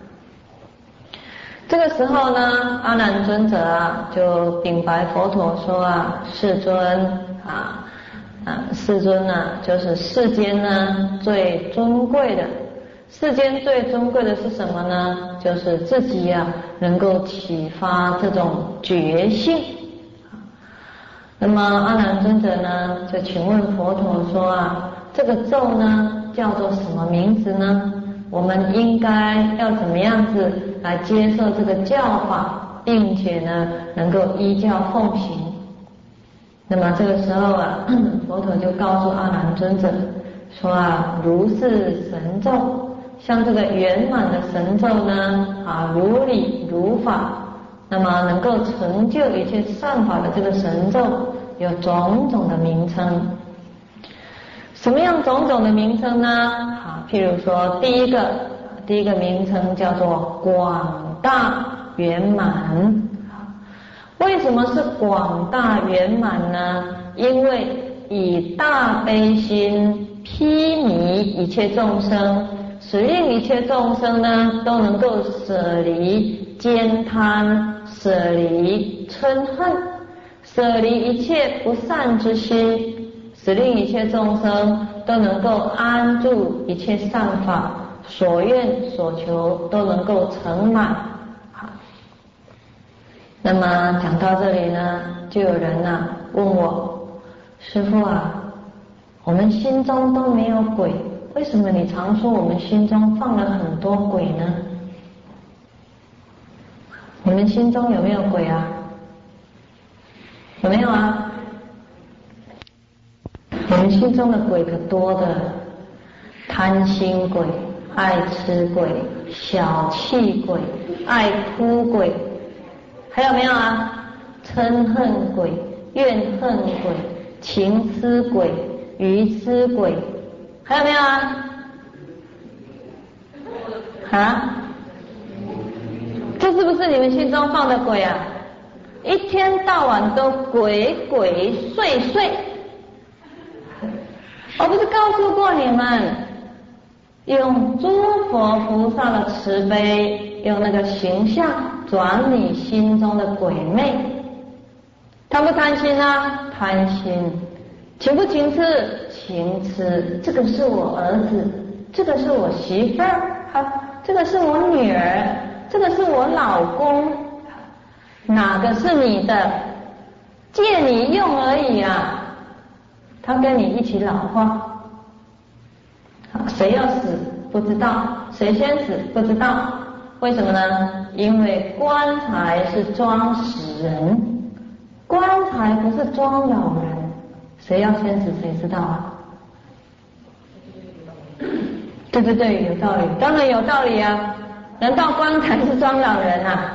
这个时候呢，阿难尊者啊就禀白佛陀说啊，世尊啊，啊世尊呢，就是世间呢最尊贵的，世间最尊贵的是什么呢？就是自己呀、啊、能够启发这种觉性。那么阿难尊者呢就请问佛陀说啊，这个咒呢叫做什么名字呢？我们应该要怎么样子来接受这个教法，并且呢能够依教奉行？那么这个时候啊，佛陀就告诉阿难尊者说啊，如是神咒，像这个圆满的神咒呢啊，如理如法，那么能够成就一切善法的这个神咒有种种的名称。什么样种种的名称呢？啊，譬如说第一个第一个名称叫做广大圆满。为什么是广大圆满呢？因为以大悲心披靡一切众生，使令一切众生呢都能够舍离慳贪，舍离嗔恨，舍离一切不善之心，使令一切众生都能够安住一切善法，所愿所求都能够成满。 那么讲到这里呢，就有人呢、啊、问我，师父啊，我们心中都没有鬼，为什么你常说我们心中放了很多鬼呢？你们心中有没有鬼啊？有没有啊？我们心中的鬼可多的，贪心鬼、爱吃鬼、小气鬼、爱哭鬼，还有没有啊？嗔恨鬼、怨恨鬼、情思鬼、愚痴鬼，还有没有啊？啊？这是不是你们心中放的鬼啊？一天到晚都鬼鬼祟祟。我不是告诉过你们，用诸佛菩萨的慈悲，用那个形象转你心中的鬼魅。贪不贪心啊？贪心。情不情痴？情痴。这个是我儿子，这个是我媳妇儿，这个是我女儿，这个是我老公，哪个是你的？借你用而已啊！他跟你一起老化，谁要死不知道，谁先死不知道，为什么呢？因为棺材是装死人，棺材不是装老人，谁要先死谁知道啊？对不对？有道理，当然有道理啊！难道棺材是装老人啊？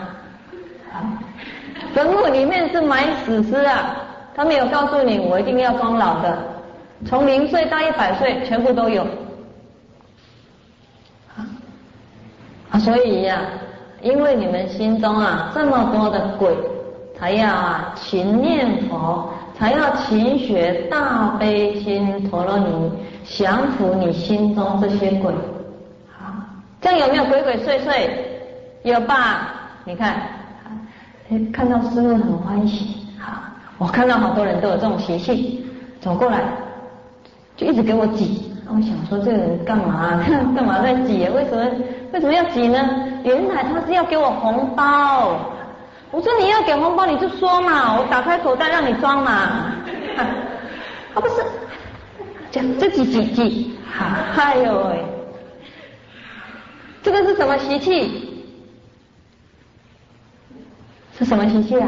坟墓里面是埋死尸啊！他没有告诉你，我一定要装老的，从零岁到一百岁全部都有。啊，所以呀、啊，因为你们心中啊这么多的鬼，才要啊勤念佛，才要勤学大悲心陀罗尼，降伏你心中这些鬼。啊，这样有没有鬼鬼祟祟？有吧？你看，看到师父很欢喜。好，我看到好多人都有这种习气，走过来就一直给我挤。我想说这个人干嘛干嘛在挤？为什么为什么要挤呢？原来他是要给我红包。我说你要给红包你就说嘛，我打开口袋让你装嘛。啊，不是，这这挤挤挤，哎呦喂，这个是什么习气？是什么习气啊？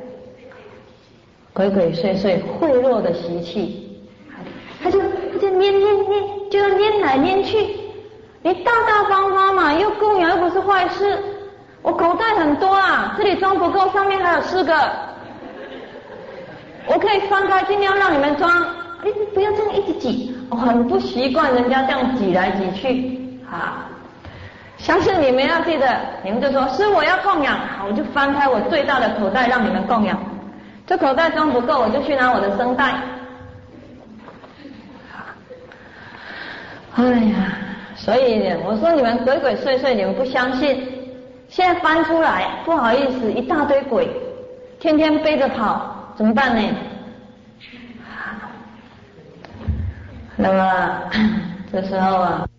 鬼鬼祟祟贿赂的习气，他就他就捏捏捏，就要捏来捏去。你大大方方嘛，又供养又不是坏事。我口袋很多啊，这里装不够，上面还有四个，我可以翻开，尽量让你们装。你不要这样一直挤，我很不习惯人家这样挤来挤去啊。相信你们要记得，你们就说是我要供养，好，我就翻开我最大的口袋让你们供养。这口袋装不够，我就去拿我的声带。哎呀，所以我说你们鬼鬼祟祟，你们不相信。现在翻出来，不好意思，一大堆鬼，天天背着跑，怎么办呢？那么这时候啊。